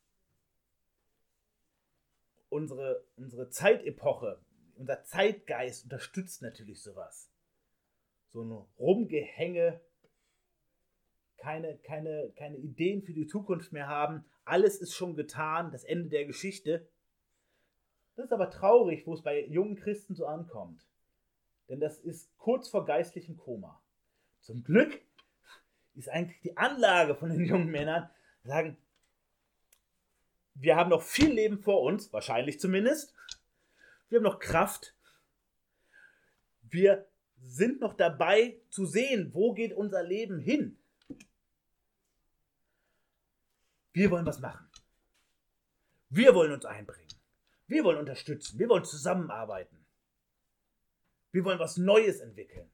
A: Unsere, unsere Zeitepoche, unser Zeitgeist unterstützt natürlich sowas. So ein Rumgehänge, keine, keine, keine Ideen für die Zukunft mehr haben, alles ist schon getan, das Ende der Geschichte. Das ist aber traurig, wo es bei jungen Christen so ankommt. Denn das ist kurz vor geistlichem Koma. Zum Glück ist eigentlich die Anlage von den jungen Männern, sagen, wir haben noch viel Leben vor uns, wahrscheinlich zumindest. Wir haben noch Kraft. Wir sind noch dabei zu sehen, wo geht unser Leben hin. Wir wollen was machen. Wir wollen uns einbringen. Wir wollen unterstützen. Wir wollen zusammenarbeiten. Wir wollen was Neues entwickeln.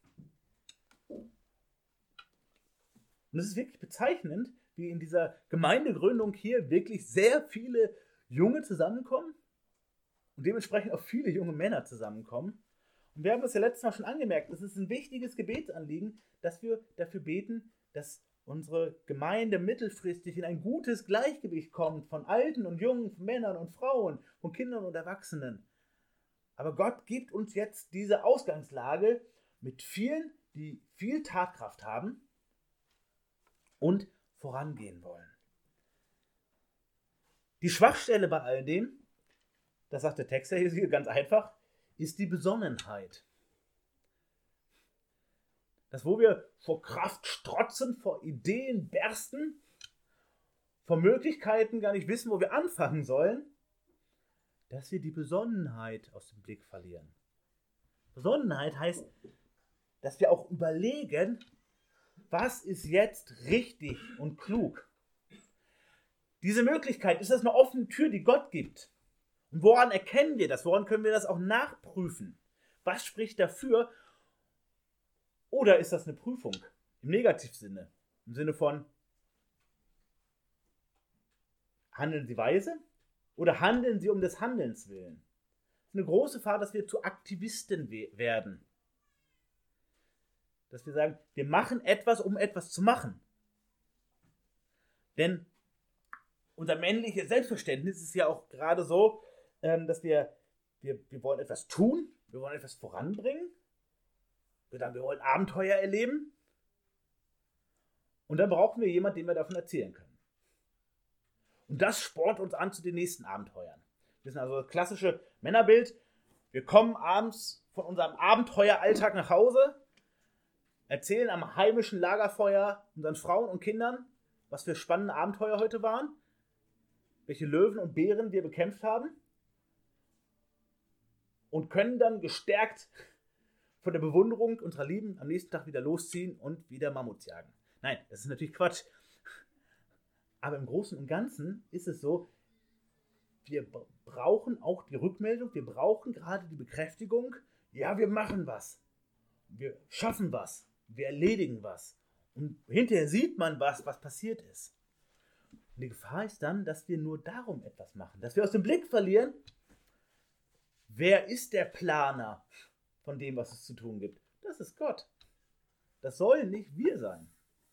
A: Und es ist wirklich bezeichnend, wie in dieser Gemeindegründung hier wirklich sehr viele Junge zusammenkommen und dementsprechend auch viele junge Männer zusammenkommen. Und wir haben das ja letztes Mal schon angemerkt, es ist ein wichtiges Gebetsanliegen, dass wir dafür beten, dass unsere Gemeinde mittelfristig in ein gutes Gleichgewicht kommt von Alten und Jungen, von Männern und Frauen, von Kindern und Erwachsenen. Aber Gott gibt uns jetzt diese Ausgangslage mit vielen, die viel Tatkraft haben und vorangehen wollen. Die Schwachstelle bei all dem, das sagt der Text ja hier ganz einfach, ist die Besonnenheit. Das, wo wir vor Kraft strotzen, vor Ideen bersten, vor Möglichkeiten gar nicht wissen, wo wir anfangen sollen, dass wir die Besonnenheit aus dem Blick verlieren. Besonnenheit heißt, dass wir auch überlegen, was ist jetzt richtig und klug. Diese Möglichkeit, ist das eine offene Tür, die Gott gibt? Und woran erkennen wir das? Woran können wir das auch nachprüfen? Was spricht dafür? Oder ist das eine Prüfung im Negativsinne? Im Sinne von, handeln Sie weise oder handeln Sie um des Handelns willen? Es ist eine große Gefahr, dass wir zu Aktivisten werden. Dass wir sagen, wir machen etwas, um etwas zu machen. Denn unser männliches Selbstverständnis ist ja auch gerade so, dass wir, wir, wir wollen etwas tun, wir wollen etwas voranbringen. Wir sagen, wir wollen Abenteuer erleben. Und dann brauchen wir jemanden, dem wir davon erzählen können. Und das spornt uns an zu den nächsten Abenteuern. Wir sind also das klassische Männerbild. Wir kommen abends von unserem Abenteueralltag nach Hause, erzählen am heimischen Lagerfeuer unseren Frauen und Kindern, was für spannende Abenteuer heute waren, welche Löwen und Bären wir bekämpft haben und können dann gestärkt von der Bewunderung unserer Lieben am nächsten Tag wieder losziehen und wieder Mammuts jagen. Nein, das ist natürlich Quatsch. Aber im Großen und Ganzen ist es so, wir brauchen auch die Rückmeldung, wir brauchen gerade die Bekräftigung, ja, wir machen was, wir schaffen was, wir erledigen was. Und hinterher sieht man was, was passiert ist. Und die Gefahr ist dann, dass wir nur darum etwas machen, dass wir aus dem Blick verlieren, wer ist der Planer von dem, was es zu tun gibt. Das ist Gott. Das sollen nicht wir sein.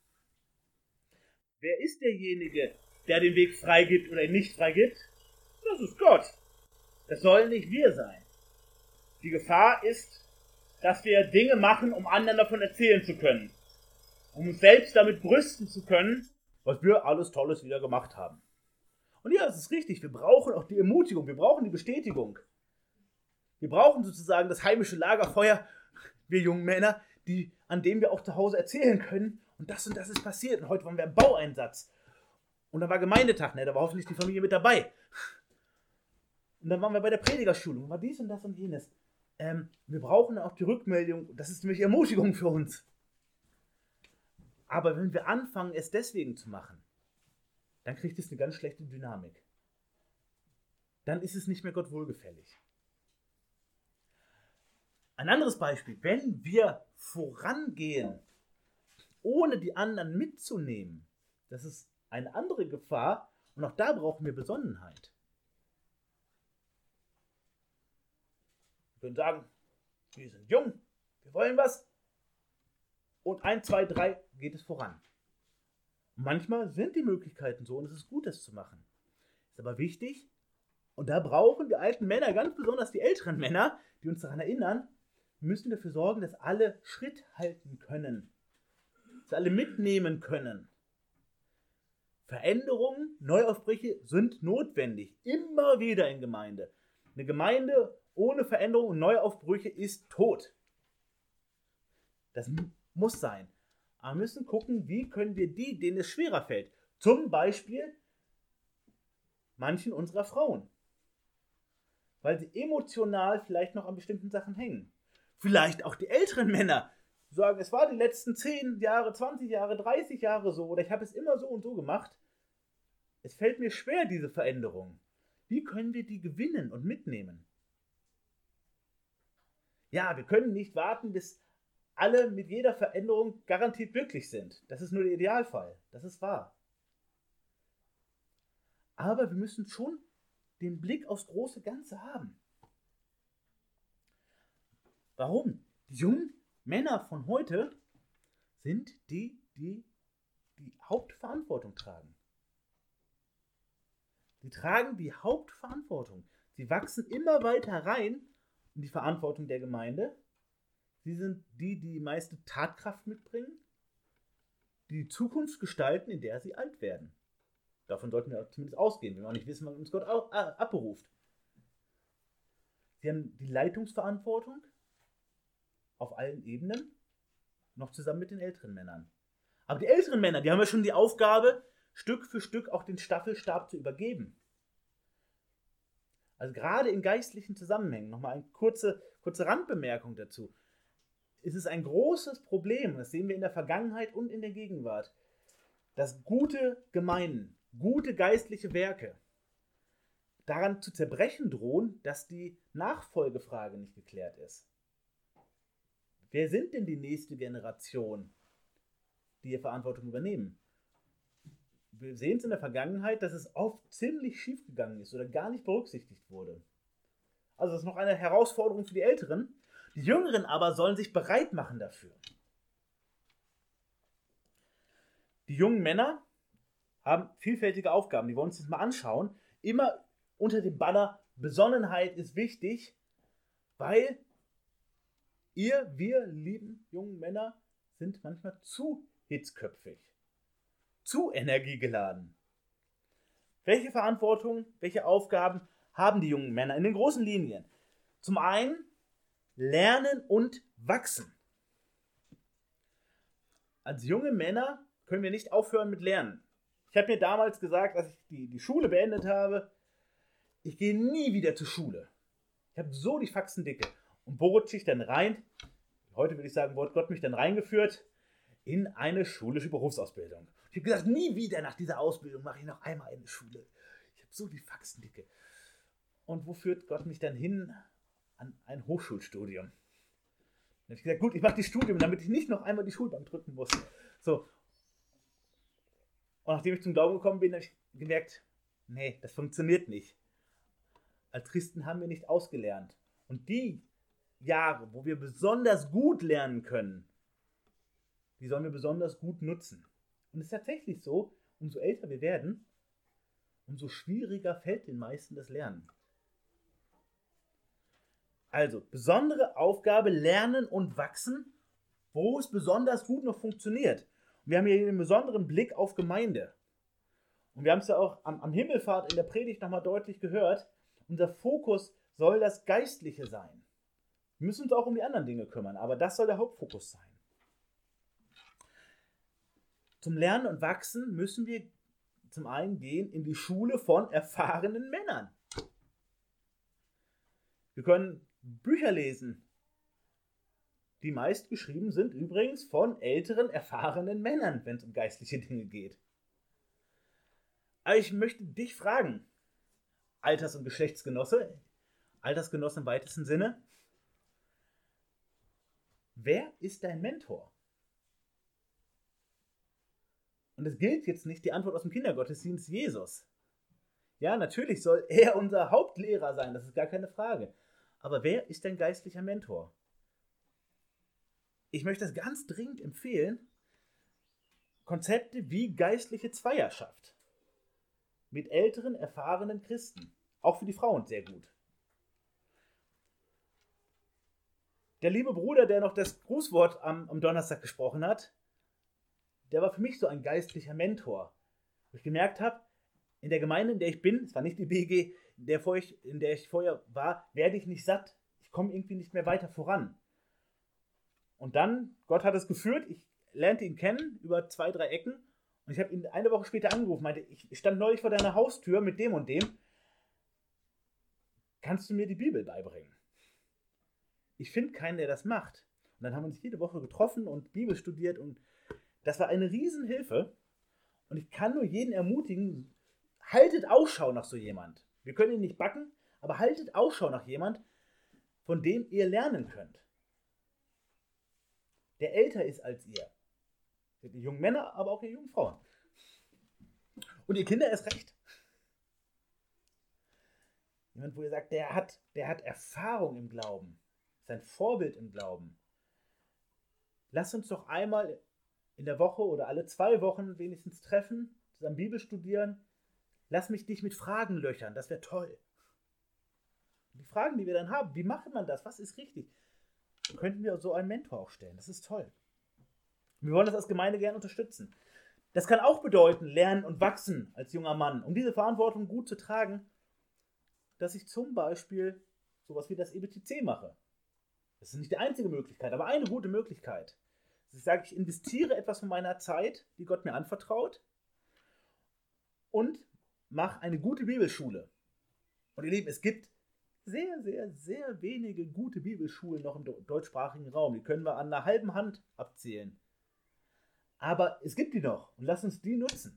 A: Wer ist derjenige, der den Weg freigibt oder ihn nicht freigibt? Das ist Gott. Das sollen nicht wir sein. Die Gefahr ist, dass wir Dinge machen, um anderen davon erzählen zu können. Um uns selbst damit brüsten zu können, was wir alles Tolles wieder gemacht haben. Und ja, es ist richtig, wir brauchen auch die Ermutigung, wir brauchen die Bestätigung. Wir brauchen sozusagen das heimische Lagerfeuer, wir jungen Männer, die, an dem wir auch zu Hause erzählen können, und das und das ist passiert. Und heute waren wir im Baueinsatz. Und dann war Gemeindetag, ne? Da war hoffentlich die Familie mit dabei. Und dann waren wir bei der Predigerschulung, war dies und das und jenes. Ähm, wir brauchen auch die Rückmeldung, das ist nämlich Ermutigung für uns. Aber wenn wir anfangen, es deswegen zu machen, dann kriegt es eine ganz schlechte Dynamik. Dann ist es nicht mehr Gott wohlgefällig. Ein anderes Beispiel, wenn wir vorangehen, ohne die anderen mitzunehmen, das ist eine andere Gefahr und auch da brauchen wir Besonnenheit. Wir können sagen, wir sind jung, wir wollen was und eins, zwei, drei geht es voran. Und manchmal sind die Möglichkeiten so und es ist gut, das zu machen. Ist aber wichtig und da brauchen die alten Männer, ganz besonders die älteren Männer, die uns daran erinnern, wir müssen dafür sorgen, dass alle Schritt halten können, dass alle mitnehmen können. Veränderungen, Neuaufbrüche sind notwendig, immer wieder in Gemeinde. Eine Gemeinde ohne Veränderung und Neuaufbrüche ist tot. Das muss sein. Aber wir müssen gucken, wie können wir die, denen es schwerer fällt. Zum Beispiel manchen unserer Frauen. Weil sie emotional vielleicht noch an bestimmten Sachen hängen. Vielleicht auch die älteren Männer sagen, es war die letzten zehn Jahre, zwanzig Jahre, dreißig Jahre so oder ich habe es immer so und so gemacht. Es fällt mir schwer, diese Veränderung. Wie können wir die gewinnen und mitnehmen? Ja, wir können nicht warten, bis alle mit jeder Veränderung garantiert glücklich sind. Das ist nur der Idealfall. Das ist wahr. Aber wir müssen schon den Blick aufs große Ganze haben. Warum? Die jungen Männer von heute sind die, die die Hauptverantwortung tragen. Sie tragen die Hauptverantwortung. Sie wachsen immer weiter rein in die Verantwortung der Gemeinde. Sie sind die, die die meiste Tatkraft mitbringen, die die Zukunft gestalten, in der sie alt werden. Davon sollten wir zumindest ausgehen, wenn wir auch nicht wissen, wann uns Gott auch abberuft. Sie haben die Leitungsverantwortung auf allen Ebenen, noch zusammen mit den älteren Männern. Aber die älteren Männer, die haben ja schon die Aufgabe, Stück für Stück auch den Staffelstab zu übergeben. Also gerade in geistlichen Zusammenhängen, nochmal eine kurze, kurze Randbemerkung dazu, ist es ein großes Problem, das sehen wir in der Vergangenheit und in der Gegenwart, dass gute Gemeinden, gute geistliche Werke daran zu zerbrechen drohen, dass die Nachfolgefrage nicht geklärt ist. Wer sind denn die nächste Generation, die hier Verantwortung übernehmen? Wir sehen es in der Vergangenheit, dass es oft ziemlich schief gegangen ist oder gar nicht berücksichtigt wurde. Also das ist noch eine Herausforderung für die Älteren. Die Jüngeren aber sollen sich bereit machen dafür. Die jungen Männer haben vielfältige Aufgaben, die wollen wir uns jetzt mal anschauen. Immer unter dem Banner Besonnenheit ist wichtig, weil ihr, wir lieben jungen Männer, sind manchmal zu hitzköpfig, zu energiegeladen. Welche Verantwortung, welche Aufgaben haben die jungen Männer in den großen Linien? Zum einen lernen und wachsen. Als junge Männer können wir nicht aufhören mit Lernen. Ich habe mir damals gesagt, als ich die, die Schule beendet habe, ich gehe nie wieder zur Schule. Ich habe so die Faxen dicke. Und wo rutsche ich dann rein? Heute würde ich sagen, wo hat Gott mich dann reingeführt? In eine schulische Berufsausbildung. Ich habe gesagt, nie wieder nach dieser Ausbildung mache ich noch einmal eine Schule. Ich habe so die Faxen dicke. Und wo führt Gott mich dann hin? An ein Hochschulstudium. Dann habe ich gesagt, gut, ich mache die Studium, damit ich nicht noch einmal die Schulbank drücken muss. So. Und nachdem ich zum Glauben gekommen bin, habe ich gemerkt, nee, das funktioniert nicht. Als Christen haben wir nicht ausgelernt. Und die Jahre, wo wir besonders gut lernen können, die sollen wir besonders gut nutzen. Und es ist tatsächlich so, umso älter wir werden, umso schwieriger fällt den meisten das Lernen. Also, besondere Aufgabe, lernen und wachsen, wo es besonders gut noch funktioniert. Und wir haben hier einen besonderen Blick auf Gemeinde. Und wir haben es ja auch am, am Himmelfahrt in der Predigt nochmal deutlich gehört. Unser Fokus soll das Geistliche sein. Wir müssen uns auch um die anderen Dinge kümmern, aber das soll der Hauptfokus sein. Zum Lernen und Wachsen müssen wir zum einen gehen in die Schule von erfahrenen Männern. Wir können Bücher lesen, die meist geschrieben sind übrigens von älteren, erfahrenen Männern, wenn es um geistliche Dinge geht. Aber ich möchte dich fragen, Alters- und Geschlechtsgenosse, Altersgenosse im weitesten Sinne, wer ist dein Mentor? Und es gilt jetzt nicht die Antwort aus dem Kindergottesdienst Jesus. Ja, natürlich soll er unser Hauptlehrer sein, das ist gar keine Frage. Aber wer ist dein geistlicher Mentor? Ich möchte das ganz dringend empfehlen. Konzepte wie geistliche Zweierschaft. Mit älteren, erfahrenen Christen. Auch für die Frauen sehr gut. Der liebe Bruder, der noch das Grußwort am, am Donnerstag gesprochen hat, der war für mich so ein geistlicher Mentor. Wo ich gemerkt habe, in der Gemeinde, in der ich bin, es war nicht die B G, in der, ich, in der ich vorher war, werde ich nicht satt. Ich komme irgendwie nicht mehr weiter voran. Und dann, Gott hat es geführt, ich lernte ihn kennen über zwei, drei Ecken und ich habe ihn eine Woche später angerufen, meinte, ich stand neulich vor deiner Haustür mit dem und dem. Kannst du mir die Bibel beibringen? Ich finde keinen, der das macht. Und dann haben wir uns jede Woche getroffen und Bibel studiert und das war eine Riesenhilfe. Und ich kann nur jeden ermutigen, haltet Ausschau nach so jemand. Wir können ihn nicht backen, aber haltet Ausschau nach jemand, von dem ihr lernen könnt. Der älter ist als ihr. Die jungen Männer, aber auch die jungen Frauen. Und ihr Kinder erst recht. Jemand, wo ihr sagt, der hat, der hat Erfahrung im Glauben. Ist ein Vorbild im Glauben. Lasst uns doch einmal in der Woche oder alle zwei Wochen wenigstens treffen, zusammen Bibel studieren. Lass mich dich mit Fragen löchern, das wäre toll. Und die Fragen, die wir dann haben, wie macht man das? Was ist richtig? Könnten wir so einen Mentor auch stellen. Das ist toll. Wir wollen das als Gemeinde gerne unterstützen. Das kann auch bedeuten, lernen und wachsen als junger Mann. Um diese Verantwortung gut zu tragen, dass ich zum Beispiel sowas wie das E B T C mache. Das ist nicht die einzige Möglichkeit, aber eine gute Möglichkeit. Ich sage, ich investiere etwas von meiner Zeit, die Gott mir anvertraut, und mache eine gute Bibelschule. Und ihr Lieben, es gibt sehr, sehr, sehr wenige gute Bibelschulen noch im deutschsprachigen Raum. Die können wir an einer halben Hand abzählen. Aber es gibt die noch und lasst uns die nutzen.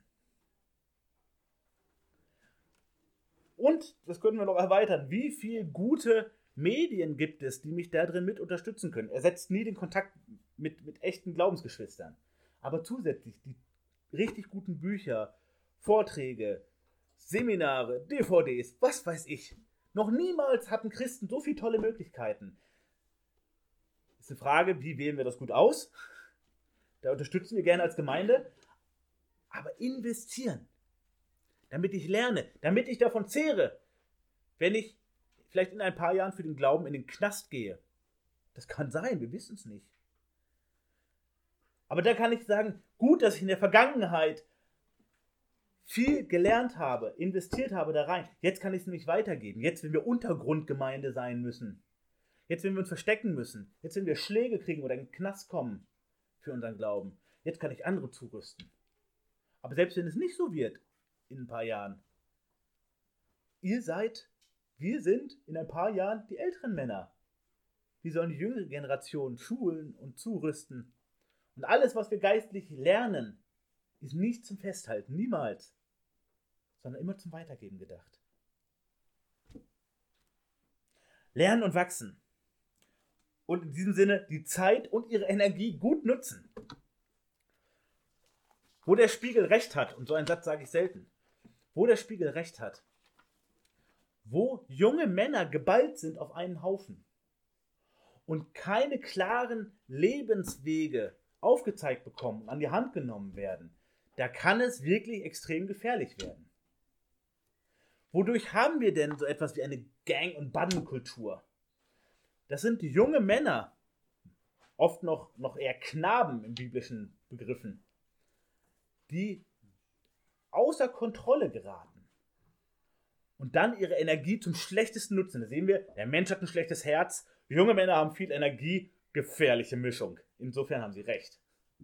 A: Und, das können wir noch erweitern, wie viele gute Medien gibt es, die mich da drin mit unterstützen können. Ersetzt nie den Kontakt mit, mit echten Glaubensgeschwistern. Aber zusätzlich die richtig guten Bücher, Vorträge, Seminare, D V Ds, was weiß ich. Noch niemals hatten Christen so viele tolle Möglichkeiten. Ist die Frage, wie wählen wir das gut aus? Da unterstützen wir gerne als Gemeinde. Aber investieren, damit ich lerne, damit ich davon zehre, wenn ich vielleicht in ein paar Jahren für den Glauben in den Knast gehe. Das kann sein, wir wissen es nicht. Aber da kann ich sagen, gut, dass ich in der Vergangenheit viel gelernt habe, investiert habe da rein. Jetzt kann ich es nämlich weitergeben. Jetzt, wenn wir Untergrundgemeinde sein müssen. Jetzt, wenn wir uns verstecken müssen. Jetzt, wenn wir Schläge kriegen oder in den Knast kommen für unseren Glauben. Jetzt kann ich andere zurüsten. Aber selbst wenn es nicht so wird in ein paar Jahren, ihr seid, wir sind in ein paar Jahren die älteren Männer. Die sollen die jüngere Generation schulen und zurüsten. Und alles, was wir geistlich lernen, ist nicht zum Festhalten, niemals, sondern immer zum Weitergeben gedacht. Lernen und wachsen. Und in diesem Sinne die Zeit und ihre Energie gut nutzen. Wo der Spiegel recht hat, und so einen Satz sage ich selten, wo der Spiegel recht hat, wo junge Männer geballt sind auf einen Haufen und keine klaren Lebenswege aufgezeigt bekommen und an die Hand genommen werden, da kann es wirklich extrem gefährlich werden. Wodurch haben wir denn so etwas wie eine Gang- und Bandenkultur? Das sind junge Männer, oft noch, noch eher Knaben in biblischen Begriffen, die außer Kontrolle geraten und dann ihre Energie zum Schlechtesten nutzen. Da sehen wir, der Mensch hat ein schlechtes Herz, junge Männer haben viel Energie, gefährliche Mischung. Insofern haben sie recht.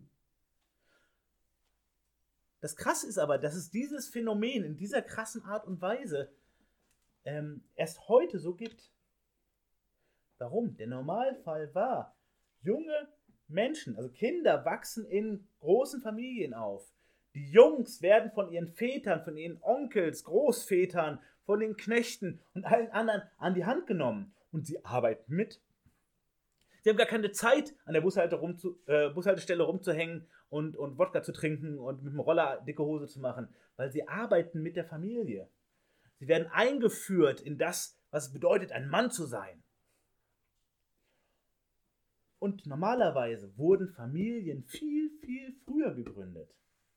A: Das Krasse ist aber, dass es dieses Phänomen in dieser krassen Art und Weise ähm, erst heute so gibt. Warum? Der Normalfall war, junge Menschen, also Kinder, wachsen in großen Familien auf. Die Jungs werden von ihren Vätern, von ihren Onkels, Großvätern, von den Knechten und allen anderen an die Hand genommen. Und sie arbeiten mit. Sie haben gar keine Zeit, an der Bushalte rumzu, äh, Bushaltestelle rumzuhängen und, und Wodka zu trinken und mit dem Roller dicke Hose zu machen, weil sie arbeiten mit der Familie. Sie werden eingeführt in das, was es bedeutet, ein Mann zu sein. Und normalerweise wurden Familien viel, viel früher gegründet.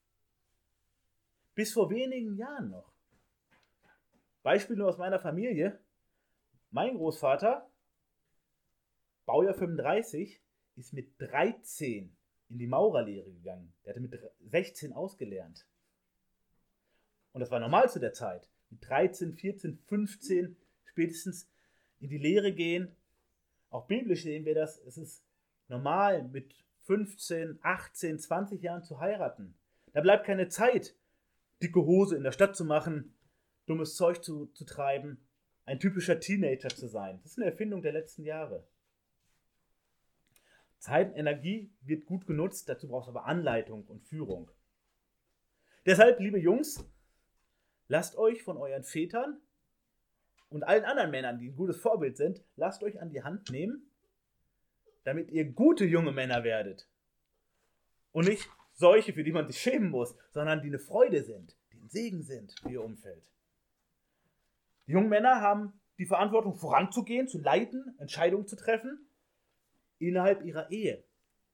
A: Bis vor wenigen Jahren noch. Beispiel nur aus meiner Familie. Mein Großvater, Baujahr fünfunddreißig, ist mit dreizehn in die Maurerlehre gegangen. Der hatte mit sechzehn ausgelernt. Und das war normal zu der Zeit. Mit dreizehn, vierzehn, fünfzehn spätestens in die Lehre gehen. Auch biblisch sehen wir das. Es ist normal, mit fünfzehn, achtzehn, zwanzig Jahren zu heiraten. Da bleibt keine Zeit, dicke Hose in der Stadt zu machen, dummes Zeug zu, zu treiben, ein typischer Teenager zu sein. Das ist eine Erfindung der letzten Jahre. Zeit und Energie wird gut genutzt, dazu braucht es aber Anleitung und Führung. Deshalb, liebe Jungs, lasst euch von euren Vätern und allen anderen Männern, die ein gutes Vorbild sind, lasst euch an die Hand nehmen, damit ihr gute junge Männer werdet. Und nicht solche, für die man sich schämen muss, sondern die eine Freude sind, die ein Segen sind für ihr Umfeld. Die jungen Männer haben die Verantwortung, voranzugehen, zu leiten, Entscheidungen zu treffen, innerhalb ihrer Ehe.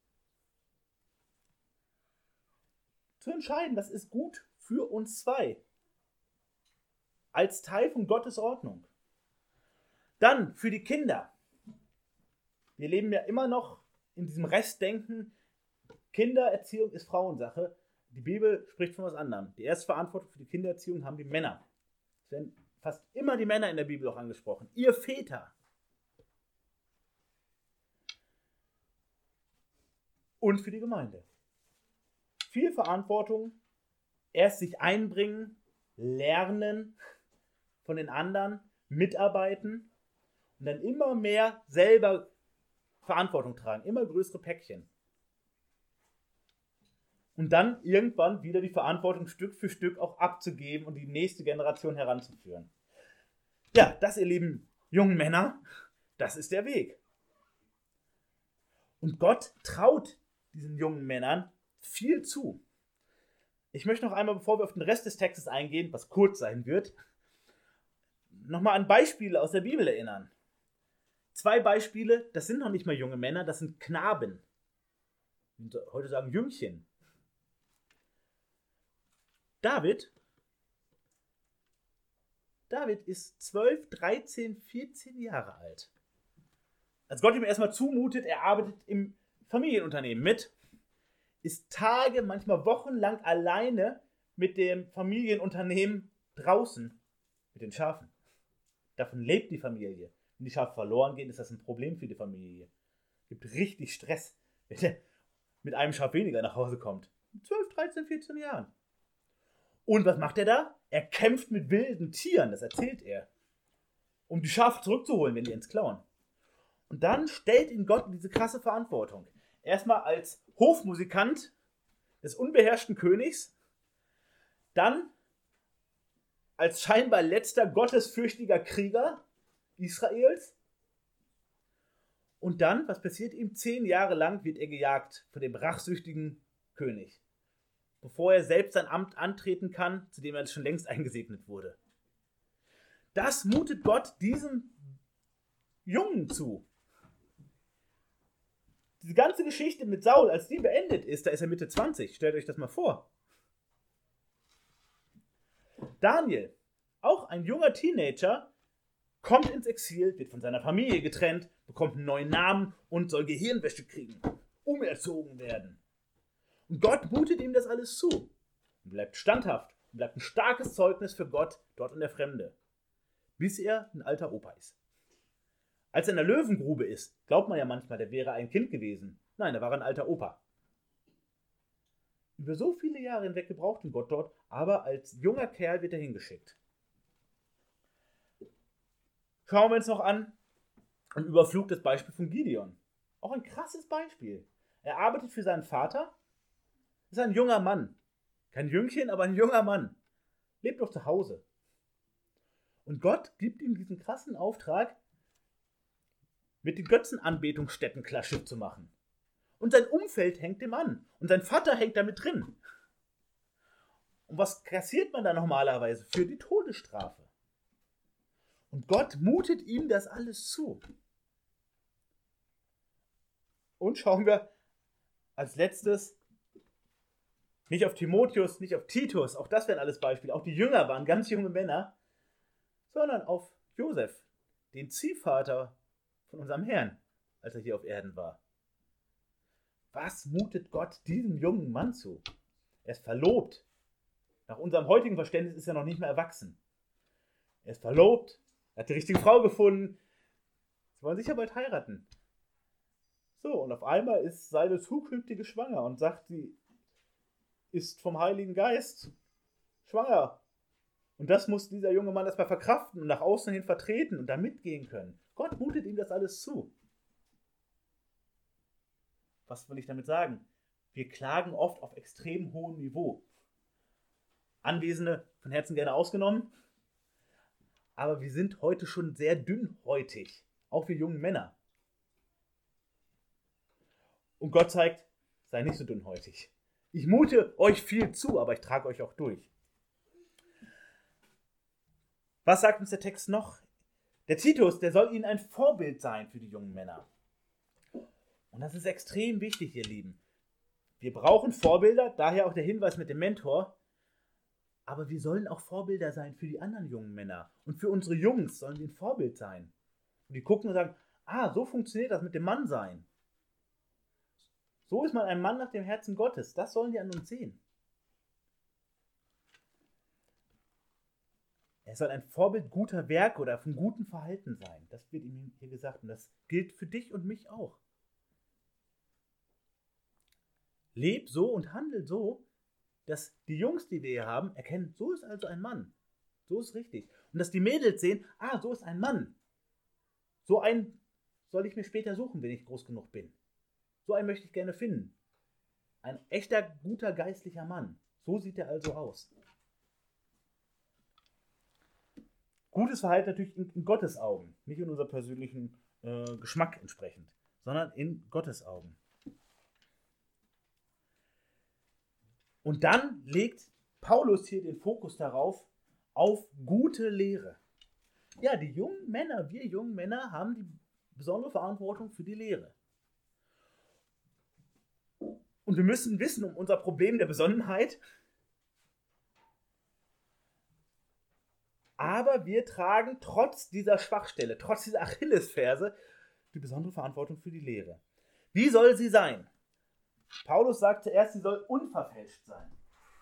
A: Zu entscheiden, was ist gut für uns zwei. Als Teil von Gottes Ordnung. Dann für die Kinder. Wir leben ja immer noch in diesem Restdenken, Kindererziehung ist Frauensache. Die Bibel spricht von was anderem. Die erste Verantwortung für die Kindererziehung haben die Männer. Es werden fast immer die Männer in der Bibel auch angesprochen. Ihr Väter. Und für die Gemeinde. Viel Verantwortung, erst sich einbringen, lernen von den anderen, mitarbeiten und dann immer mehr selber Verantwortung tragen, immer größere Päckchen. Und dann irgendwann wieder die Verantwortung Stück für Stück auch abzugeben und die nächste Generation heranzuführen. Ja, das, ihr lieben jungen Männer, das ist der Weg. Und Gott traut diesen jungen Männern viel zu. Ich möchte noch einmal, bevor wir auf den Rest des Textes eingehen, was kurz sein wird, nochmal an Beispiele aus der Bibel erinnern. Zwei Beispiele, das sind noch nicht mal junge Männer, das sind Knaben. Heute sagen Jüngchen. David, David ist zwölf, dreizehn, vierzehn Jahre alt. Als Gott ihm erstmal zumutet, er arbeitet im Familienunternehmen mit, ist Tage, manchmal wochenlang alleine mit dem Familienunternehmen draußen, mit den Schafen. Davon lebt die Familie. Wenn die Schafe verloren gehen, ist das ein Problem für die Familie. Es gibt richtig Stress, wenn der mit einem Schaf weniger nach Hause kommt. Mit zwölf, dreizehn, vierzehn Jahren. Und was macht er da? Er kämpft mit wilden Tieren, das erzählt er, um die Schafe zurückzuholen, wenn die ins klauen. Und dann stellt ihn Gott in diese krasse Verantwortung. Erstmal als Hofmusikant des unbeherrschten Königs, dann als scheinbar letzter gottesfürchtiger Krieger Israels. Und dann, was passiert ihm? Zehn Jahre lang wird er gejagt von dem rachsüchtigen König, bevor er selbst sein Amt antreten kann, zu dem er schon längst eingesegnet wurde. Das mutet Gott diesem Jungen zu. Diese ganze Geschichte mit Saul, als die beendet ist, da ist er Mitte zwanzig. Stellt euch das mal vor. Daniel, auch ein junger Teenager, kommt ins Exil, wird von seiner Familie getrennt, bekommt einen neuen Namen und soll Gehirnwäsche kriegen, umerzogen werden. Und Gott mutet ihm das alles zu und bleibt standhaft und bleibt ein starkes Zeugnis für Gott dort in der Fremde, bis er ein alter Opa ist. Als er in der Löwengrube ist, glaubt man ja manchmal, der wäre ein Kind gewesen. Nein, er war ein alter Opa. Über so viele Jahre hinweg gebraucht ihn Gott dort, aber als junger Kerl wird er hingeschickt. Schauen wir uns noch an und überflug das Beispiel von Gideon. Auch ein krasses Beispiel. Er arbeitet für seinen Vater, ist ein junger Mann. Kein Jüngchen, aber ein junger Mann. Lebt doch zu Hause. Und Gott gibt ihm diesen krassen Auftrag, mit den Götzenanbetungsstätten Klarschiff zu machen. Und sein Umfeld hängt ihm an. Und sein Vater hängt damit drin. Und was kassiert man da normalerweise? Für die Todesstrafe. Und Gott mutet ihm das alles zu. Und schauen wir als letztes nicht auf Timotheus, nicht auf Titus, auch das wären alles Beispiele, auch die Jünger waren ganz junge Männer, sondern auf Josef, den Ziehvater von unserem Herrn, als er hier auf Erden war. Was mutet Gott diesem jungen Mann zu? Er ist verlobt. Nach unserem heutigen Verständnis ist er noch nicht mehr erwachsen. Er ist verlobt, er hat die richtige Frau gefunden. Sie wollen sicher bald heiraten. So, und auf einmal ist seine zukünftige schwanger und sagt, sie ist vom Heiligen Geist schwanger. Und das muss dieser junge Mann erstmal verkraften und nach außen hin vertreten und da mitgehen können. Gott mutet ihm das alles zu. Was will ich damit sagen? Wir klagen oft auf extrem hohem Niveau. Anwesende von Herzen gerne ausgenommen. aber wir sind heute schon sehr dünnhäutig, auch wir jungen Männer. Und Gott zeigt, sei nicht so dünnhäutig. Ich mute euch viel zu, aber ich trage euch auch durch. Was sagt uns der Text noch? Der Titus, der soll ihnen ein Vorbild sein für die jungen Männer. Und das ist extrem wichtig, ihr Lieben. Wir brauchen Vorbilder, daher auch der Hinweis mit dem Mentor. Aber wir sollen auch Vorbilder sein für die anderen jungen Männer. Und für unsere Jungs sollen wir ein Vorbild sein. Und die gucken und sagen, ah, so funktioniert das mit dem Mann sein. So ist man ein Mann nach dem Herzen Gottes. Das sollen die an uns sehen. Er soll ein Vorbild guter Werke oder von gutem Verhalten sein. Das wird ihm hier gesagt. Und das gilt für dich und mich auch. Leb so und handel so, dass die Jungs, die wir hier haben, erkennen, so ist also ein Mann. So ist richtig. Und dass die Mädels sehen, ah, so ist ein Mann. So einen soll ich mir später suchen, wenn ich groß genug bin. So einen möchte ich gerne finden. Ein echter, guter, geistlicher Mann. So sieht er also aus. Gutes Verhalten natürlich in, in Gottes Augen. Nicht in unserem persönlichen äh, Geschmack entsprechend, sondern in Gottes Augen. Und dann legt Paulus hier den Fokus darauf, auf gute Lehre. Ja, die jungen Männer, wir jungen Männer haben die besondere Verantwortung für die Lehre. Und wir müssen wissen um unser Problem der Besonnenheit. Aber wir tragen trotz dieser Schwachstelle, trotz dieser Achillesferse, die besondere Verantwortung für die Lehre. Wie soll sie sein? Paulus sagt zuerst, sie soll unverfälscht sein.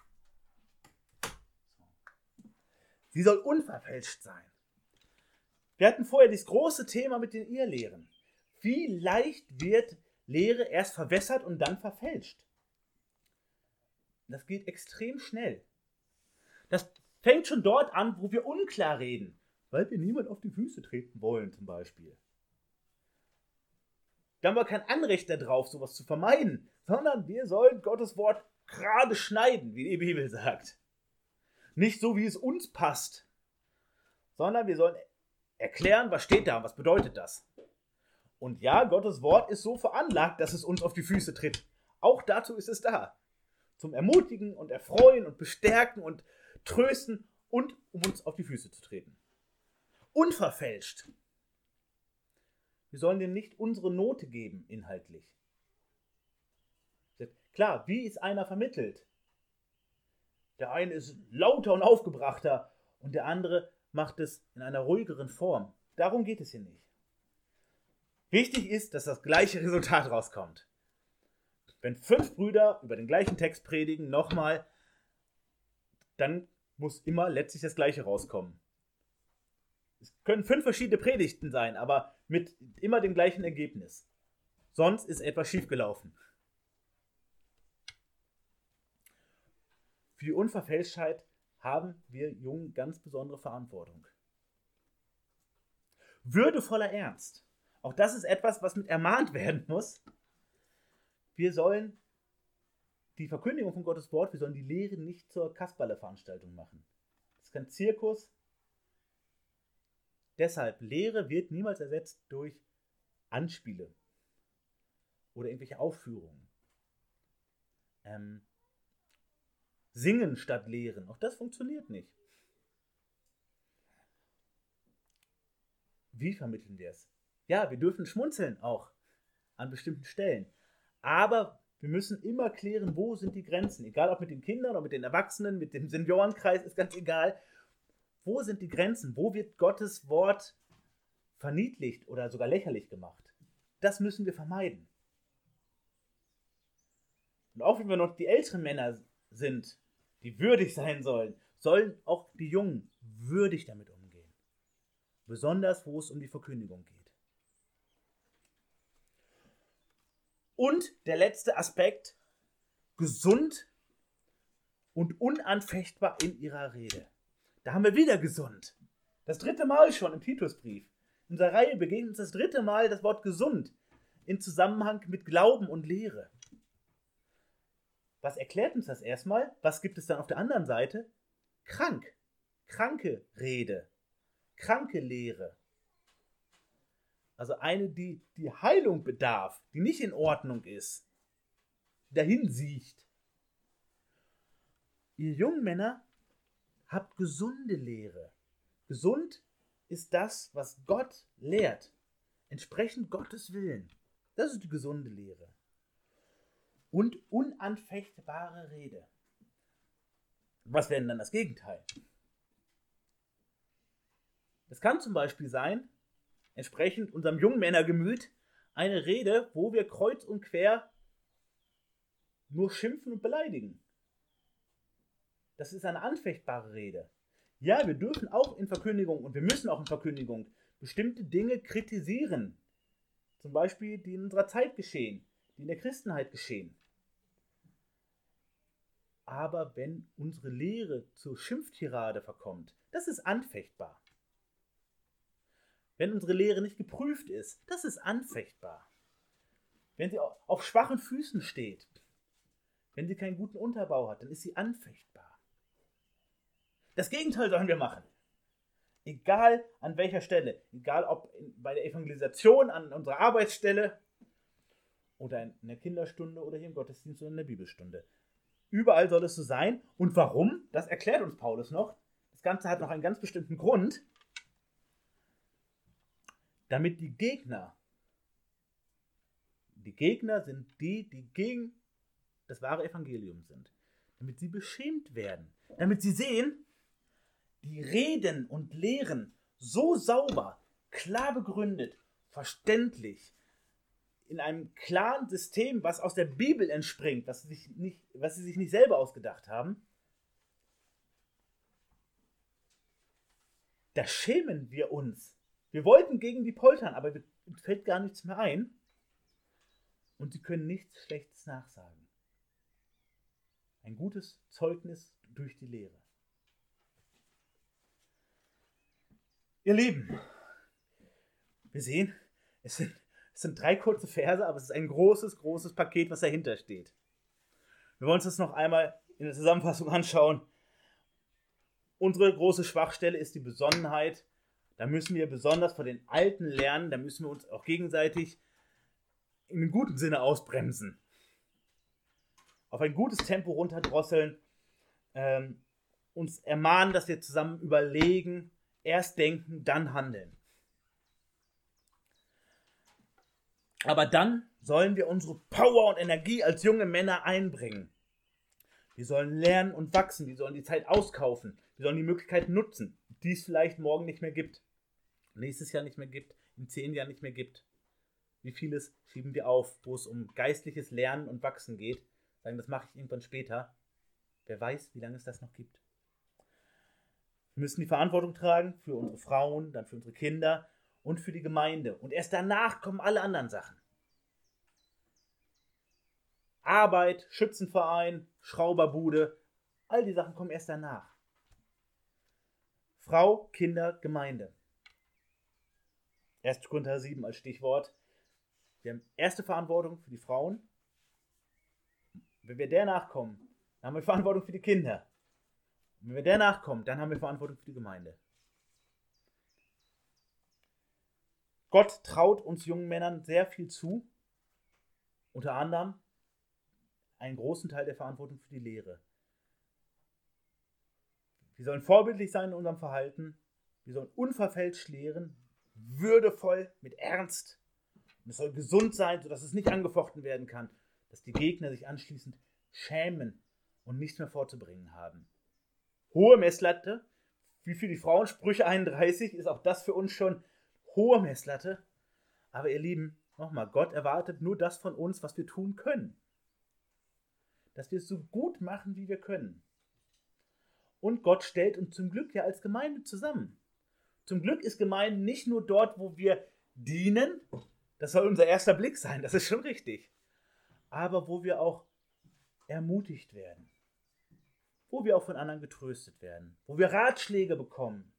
A: Sie soll unverfälscht sein. Wir hatten vorher dieses große Thema mit den Irrlehren. Wie leicht wird Lehre erst verwässert und dann verfälscht? Das geht extrem schnell. Das fängt schon dort an, wo wir unklar reden, weil wir niemand auf die Füße treten wollen zum Beispiel. Da haben wir kein Anrecht darauf, sowas zu vermeiden, sondern wir sollen Gottes Wort gerade schneiden, wie die Bibel sagt. Nicht so, wie es uns passt, sondern wir sollen erklären, was steht da, was bedeutet das. Und ja, Gottes Wort ist so veranlagt, dass es uns auf die Füße tritt. Auch dazu ist es da. Zum Ermutigen und Erfreuen und Bestärken und Trösten und um uns auf die Füße zu treten. Unverfälscht. Wir sollen dem nicht unsere Note geben, inhaltlich. Klar, wie ist einer vermittelt? Der eine ist lauter und aufgebrachter und der andere macht es in einer ruhigeren Form. Darum geht es hier nicht. Wichtig ist, dass das gleiche Resultat rauskommt. Wenn fünf Brüder über den gleichen Text predigen, nochmal, dann muss immer letztlich das Gleiche rauskommen. Es können fünf verschiedene Predigten sein, aber mit immer dem gleichen Ergebnis. Sonst ist etwas schiefgelaufen. Für die Unverfälschtheit haben wir Jungen ganz besondere Verantwortung. Würdevoller Ernst. Auch das ist etwas, was mit ermahnt werden muss. Wir sollen die Verkündigung von Gottes Wort, wir sollen die Lehre nicht zur Kasperle-Veranstaltung machen. Das ist kein Zirkus. Deshalb, Lehre wird niemals ersetzt durch Anspiele oder irgendwelche Aufführungen. Ähm, Singen statt Lehren, auch das funktioniert nicht. Wie vermitteln wir es? Ja, wir dürfen schmunzeln auch an bestimmten Stellen. Aber wir müssen immer klären, wo sind die Grenzen. Egal ob mit den Kindern oder mit den Erwachsenen, mit dem Seniorenkreis, ist ganz egal. Wo sind die Grenzen? Wo wird Gottes Wort verniedlicht oder sogar lächerlich gemacht? Das müssen wir vermeiden. Und auch wenn wir noch die älteren Männer sind, die würdig sein sollen, sollen auch die Jungen würdig damit umgehen. Besonders, wo es um die Verkündigung geht. Und der letzte Aspekt, gesund und unanfechtbar in ihrer Rede. Da haben wir wieder gesund. Das dritte Mal schon im Titusbrief. In unserer Reihe begegnet uns das dritte Mal das Wort gesund in Zusammenhang mit Glauben und Lehre. Was erklärt uns das erstmal? Was gibt es dann auf der anderen Seite? Krank. Kranke Rede. kranke Lehre, also eine, die die Heilung bedarf, die nicht in Ordnung ist, dahin siecht. Ihr jungen Männer, habt gesunde Lehre. Gesund ist das, was Gott lehrt, entsprechend Gottes Willen. Das ist die gesunde Lehre. Und unanfechtbare Rede. Was wäre denn dann das Gegenteil? Das kann zum Beispiel sein, entsprechend unserem jungen Männergemüt, eine Rede, wo wir kreuz und quer nur schimpfen und beleidigen. Das ist eine anfechtbare Rede. Ja, wir dürfen auch in Verkündigung und wir müssen auch in Verkündigung bestimmte Dinge kritisieren. Zum Beispiel, die in unserer Zeit geschehen, die in der Christenheit geschehen. Aber wenn unsere Lehre zur Schimpftirade verkommt, das ist anfechtbar. Wenn unsere Lehre nicht geprüft ist, das ist anfechtbar. Wenn sie auf schwachen Füßen steht, wenn sie keinen guten Unterbau hat, dann ist sie anfechtbar. Das Gegenteil sollen wir machen. Egal an welcher Stelle, egal ob bei der Evangelisation, an unserer Arbeitsstelle oder in der Kinderstunde oder hier im Gottesdienst oder in der Bibelstunde. Überall soll es so sein. Und warum? Das erklärt uns Paulus noch. Das Ganze hat noch einen ganz bestimmten Grund. Damit die Gegner, die Gegner sind die, die gegen das wahre Evangelium sind. Damit sie beschämt werden. Damit sie sehen, die Reden und Lehren so sauber, klar begründet, verständlich, in einem klaren System, was aus der Bibel entspringt, was sie sich nicht, was sie sich nicht selber ausgedacht haben, da schämen wir uns. Wir wollten gegen die poltern, aber uns fällt gar nichts mehr ein. Und sie können nichts Schlechtes nachsagen. Ein gutes Zeugnis durch die Lehre. Ihr Lieben, wir sehen, es sind, es sind drei kurze Verse, aber es ist ein großes, großes Paket, was dahinter steht. Wir wollen uns das noch einmal in der Zusammenfassung anschauen. Unsere große Schwachstelle ist die Besonnenheit. Da müssen wir besonders von den Alten lernen, da müssen wir uns auch gegenseitig in einem guten Sinne ausbremsen. Auf ein gutes Tempo runterdrosseln, ähm, uns ermahnen, dass wir zusammen überlegen, erst denken, dann handeln. Aber dann sollen wir unsere Power und Energie als junge Männer einbringen. Wir sollen lernen und wachsen, wir sollen die Zeit auskaufen, wir sollen die Möglichkeit nutzen, die es vielleicht morgen nicht mehr gibt, nächstes Jahr nicht mehr gibt, in zehn Jahren nicht mehr gibt. Wie vieles schieben wir auf, wo es um geistliches Lernen und Wachsen geht. Sagen, das mache ich irgendwann später. Wer weiß, wie lange es das noch gibt. Wir müssen die Verantwortung tragen für unsere Frauen, dann für unsere Kinder und für die Gemeinde. Und erst danach kommen alle anderen Sachen. Arbeit, Schützenverein, Schrauberbude, all die Sachen kommen erst danach. Frau, Kinder, Gemeinde. erster Korinther sieben als Stichwort. Wir haben erste Verantwortung für die Frauen. Wenn wir der nachkommen, dann haben wir Verantwortung für die Kinder. Und wenn wir der nachkommen, dann haben wir Verantwortung für die Gemeinde. Gott traut uns jungen Männern sehr viel zu. Unter anderem einen großen Teil der Verantwortung für die Lehre. Wir sollen vorbildlich sein in unserem Verhalten. Wir sollen unverfälscht lehren, würdevoll, mit Ernst. Und es soll gesund sein, sodass es nicht angefochten werden kann, dass die Gegner sich anschließend schämen und nichts mehr vorzubringen haben. Hohe Messlatte, wie für die Frauen, Sprüche einunddreißig, ist auch das für uns schon hohe Messlatte. Aber ihr Lieben, nochmal, Gott erwartet nur das von uns, was wir tun können. Dass wir es so gut machen, wie wir können. Und Gott stellt uns zum Glück ja als Gemeinde zusammen. Zum Glück ist Gemeinde nicht nur dort, wo wir dienen, das soll unser erster Blick sein, das ist schon richtig, aber wo wir auch ermutigt werden, wo wir auch von anderen getröstet werden, wo wir Ratschläge bekommen,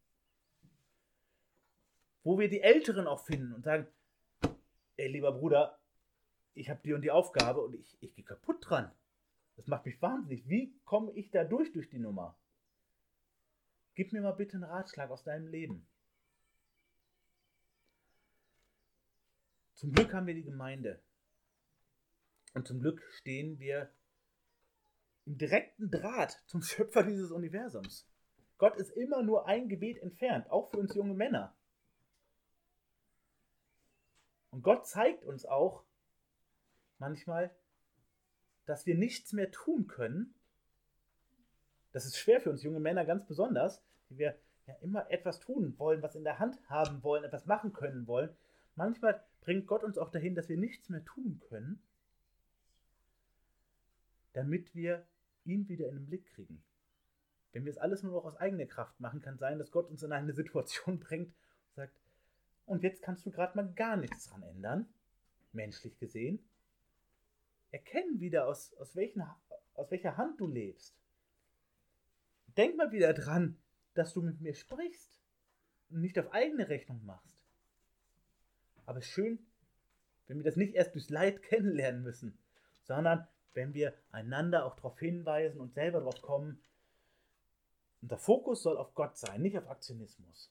A: wo wir die Älteren auch finden und sagen, ey, lieber Bruder, ich habe die und die Aufgabe und ich, ich gehe kaputt dran. Das macht mich wahnsinnig. Wie komme ich da durch, durch die Nummer? Gib mir mal bitte einen Ratschlag aus deinem Leben. Zum Glück haben wir die Gemeinde. Und zum Glück stehen wir im direkten Draht zum Schöpfer dieses Universums. Gott ist immer nur ein Gebet entfernt, auch für uns junge Männer. Und Gott zeigt uns auch manchmal, dass wir nichts mehr tun können. Das ist schwer für uns junge Männer ganz besonders, die wir ja immer etwas tun wollen, was in der Hand haben wollen, etwas machen können wollen. Manchmal bringt Gott uns auch dahin, dass wir nichts mehr tun können, damit wir ihn wieder in den Blick kriegen. Wenn wir es alles nur noch aus eigener Kraft machen, kann sein, dass Gott uns in eine Situation bringt und sagt, und jetzt kannst du gerade mal gar nichts dran ändern, menschlich gesehen. Erkenn wieder, aus, aus, welchen, aus welcher Hand du lebst. Denk mal wieder dran, dass du mit mir sprichst und nicht auf eigene Rechnung machst. Aber es ist schön, wenn wir das nicht erst durchs Leid kennenlernen müssen, sondern wenn wir einander auch darauf hinweisen und selber darauf kommen, unser Fokus soll auf Gott sein, nicht auf Aktionismus.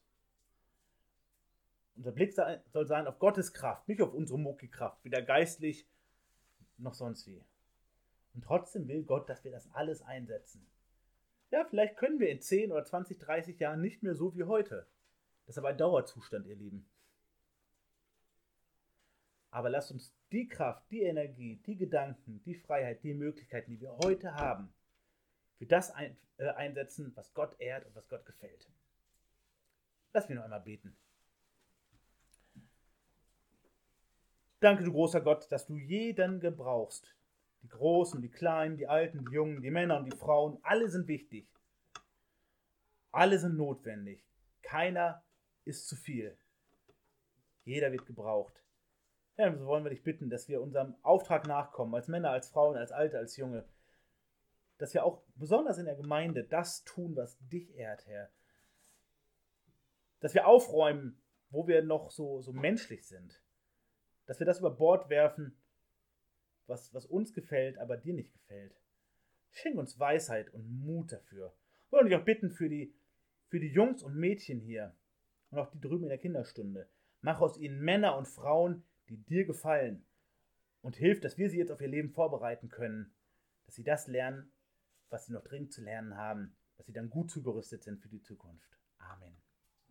A: Unser Blick soll sein auf Gottes Kraft, nicht auf unsere Mucki-Kraft, weder geistlich noch sonst wie. Und trotzdem will Gott, dass wir das alles einsetzen. Ja, vielleicht können wir in zehn oder zwanzig, dreißig Jahren nicht mehr so wie heute. Das ist aber ein Dauerzustand, ihr Lieben. Aber lasst uns die Kraft, die Energie, die Gedanken, die Freiheit, die Möglichkeiten, die wir heute haben, für das ein, äh, einsetzen, was Gott ehrt und was Gott gefällt. Lass mich noch einmal beten. Danke, du großer Gott, dass du jeden gebrauchst. Die Großen, die Kleinen, die Alten, die Jungen, die Männer und die Frauen, alle sind wichtig. Alle sind notwendig. Keiner ist zu viel. Jeder wird gebraucht. Ja, so wollen wir dich bitten, dass wir unserem Auftrag nachkommen, als Männer, als Frauen, als Alte, als Junge. Dass wir auch besonders in der Gemeinde das tun, was dich ehrt, Herr. Dass wir aufräumen, wo wir noch so, so menschlich sind. Dass wir das über Bord werfen, was, was uns gefällt, aber dir nicht gefällt. Schenk uns Weisheit und Mut dafür. Wir wollen dich auch bitten für die, für die Jungs und Mädchen hier und auch die drüben in der Kinderstunde. Mach aus ihnen Männer und Frauen, die dir gefallen. Und hilf, dass wir sie jetzt auf ihr Leben vorbereiten können. Dass sie das lernen, was sie noch dringend zu lernen haben. Dass sie dann gut zugerüstet sind für die Zukunft. Amen.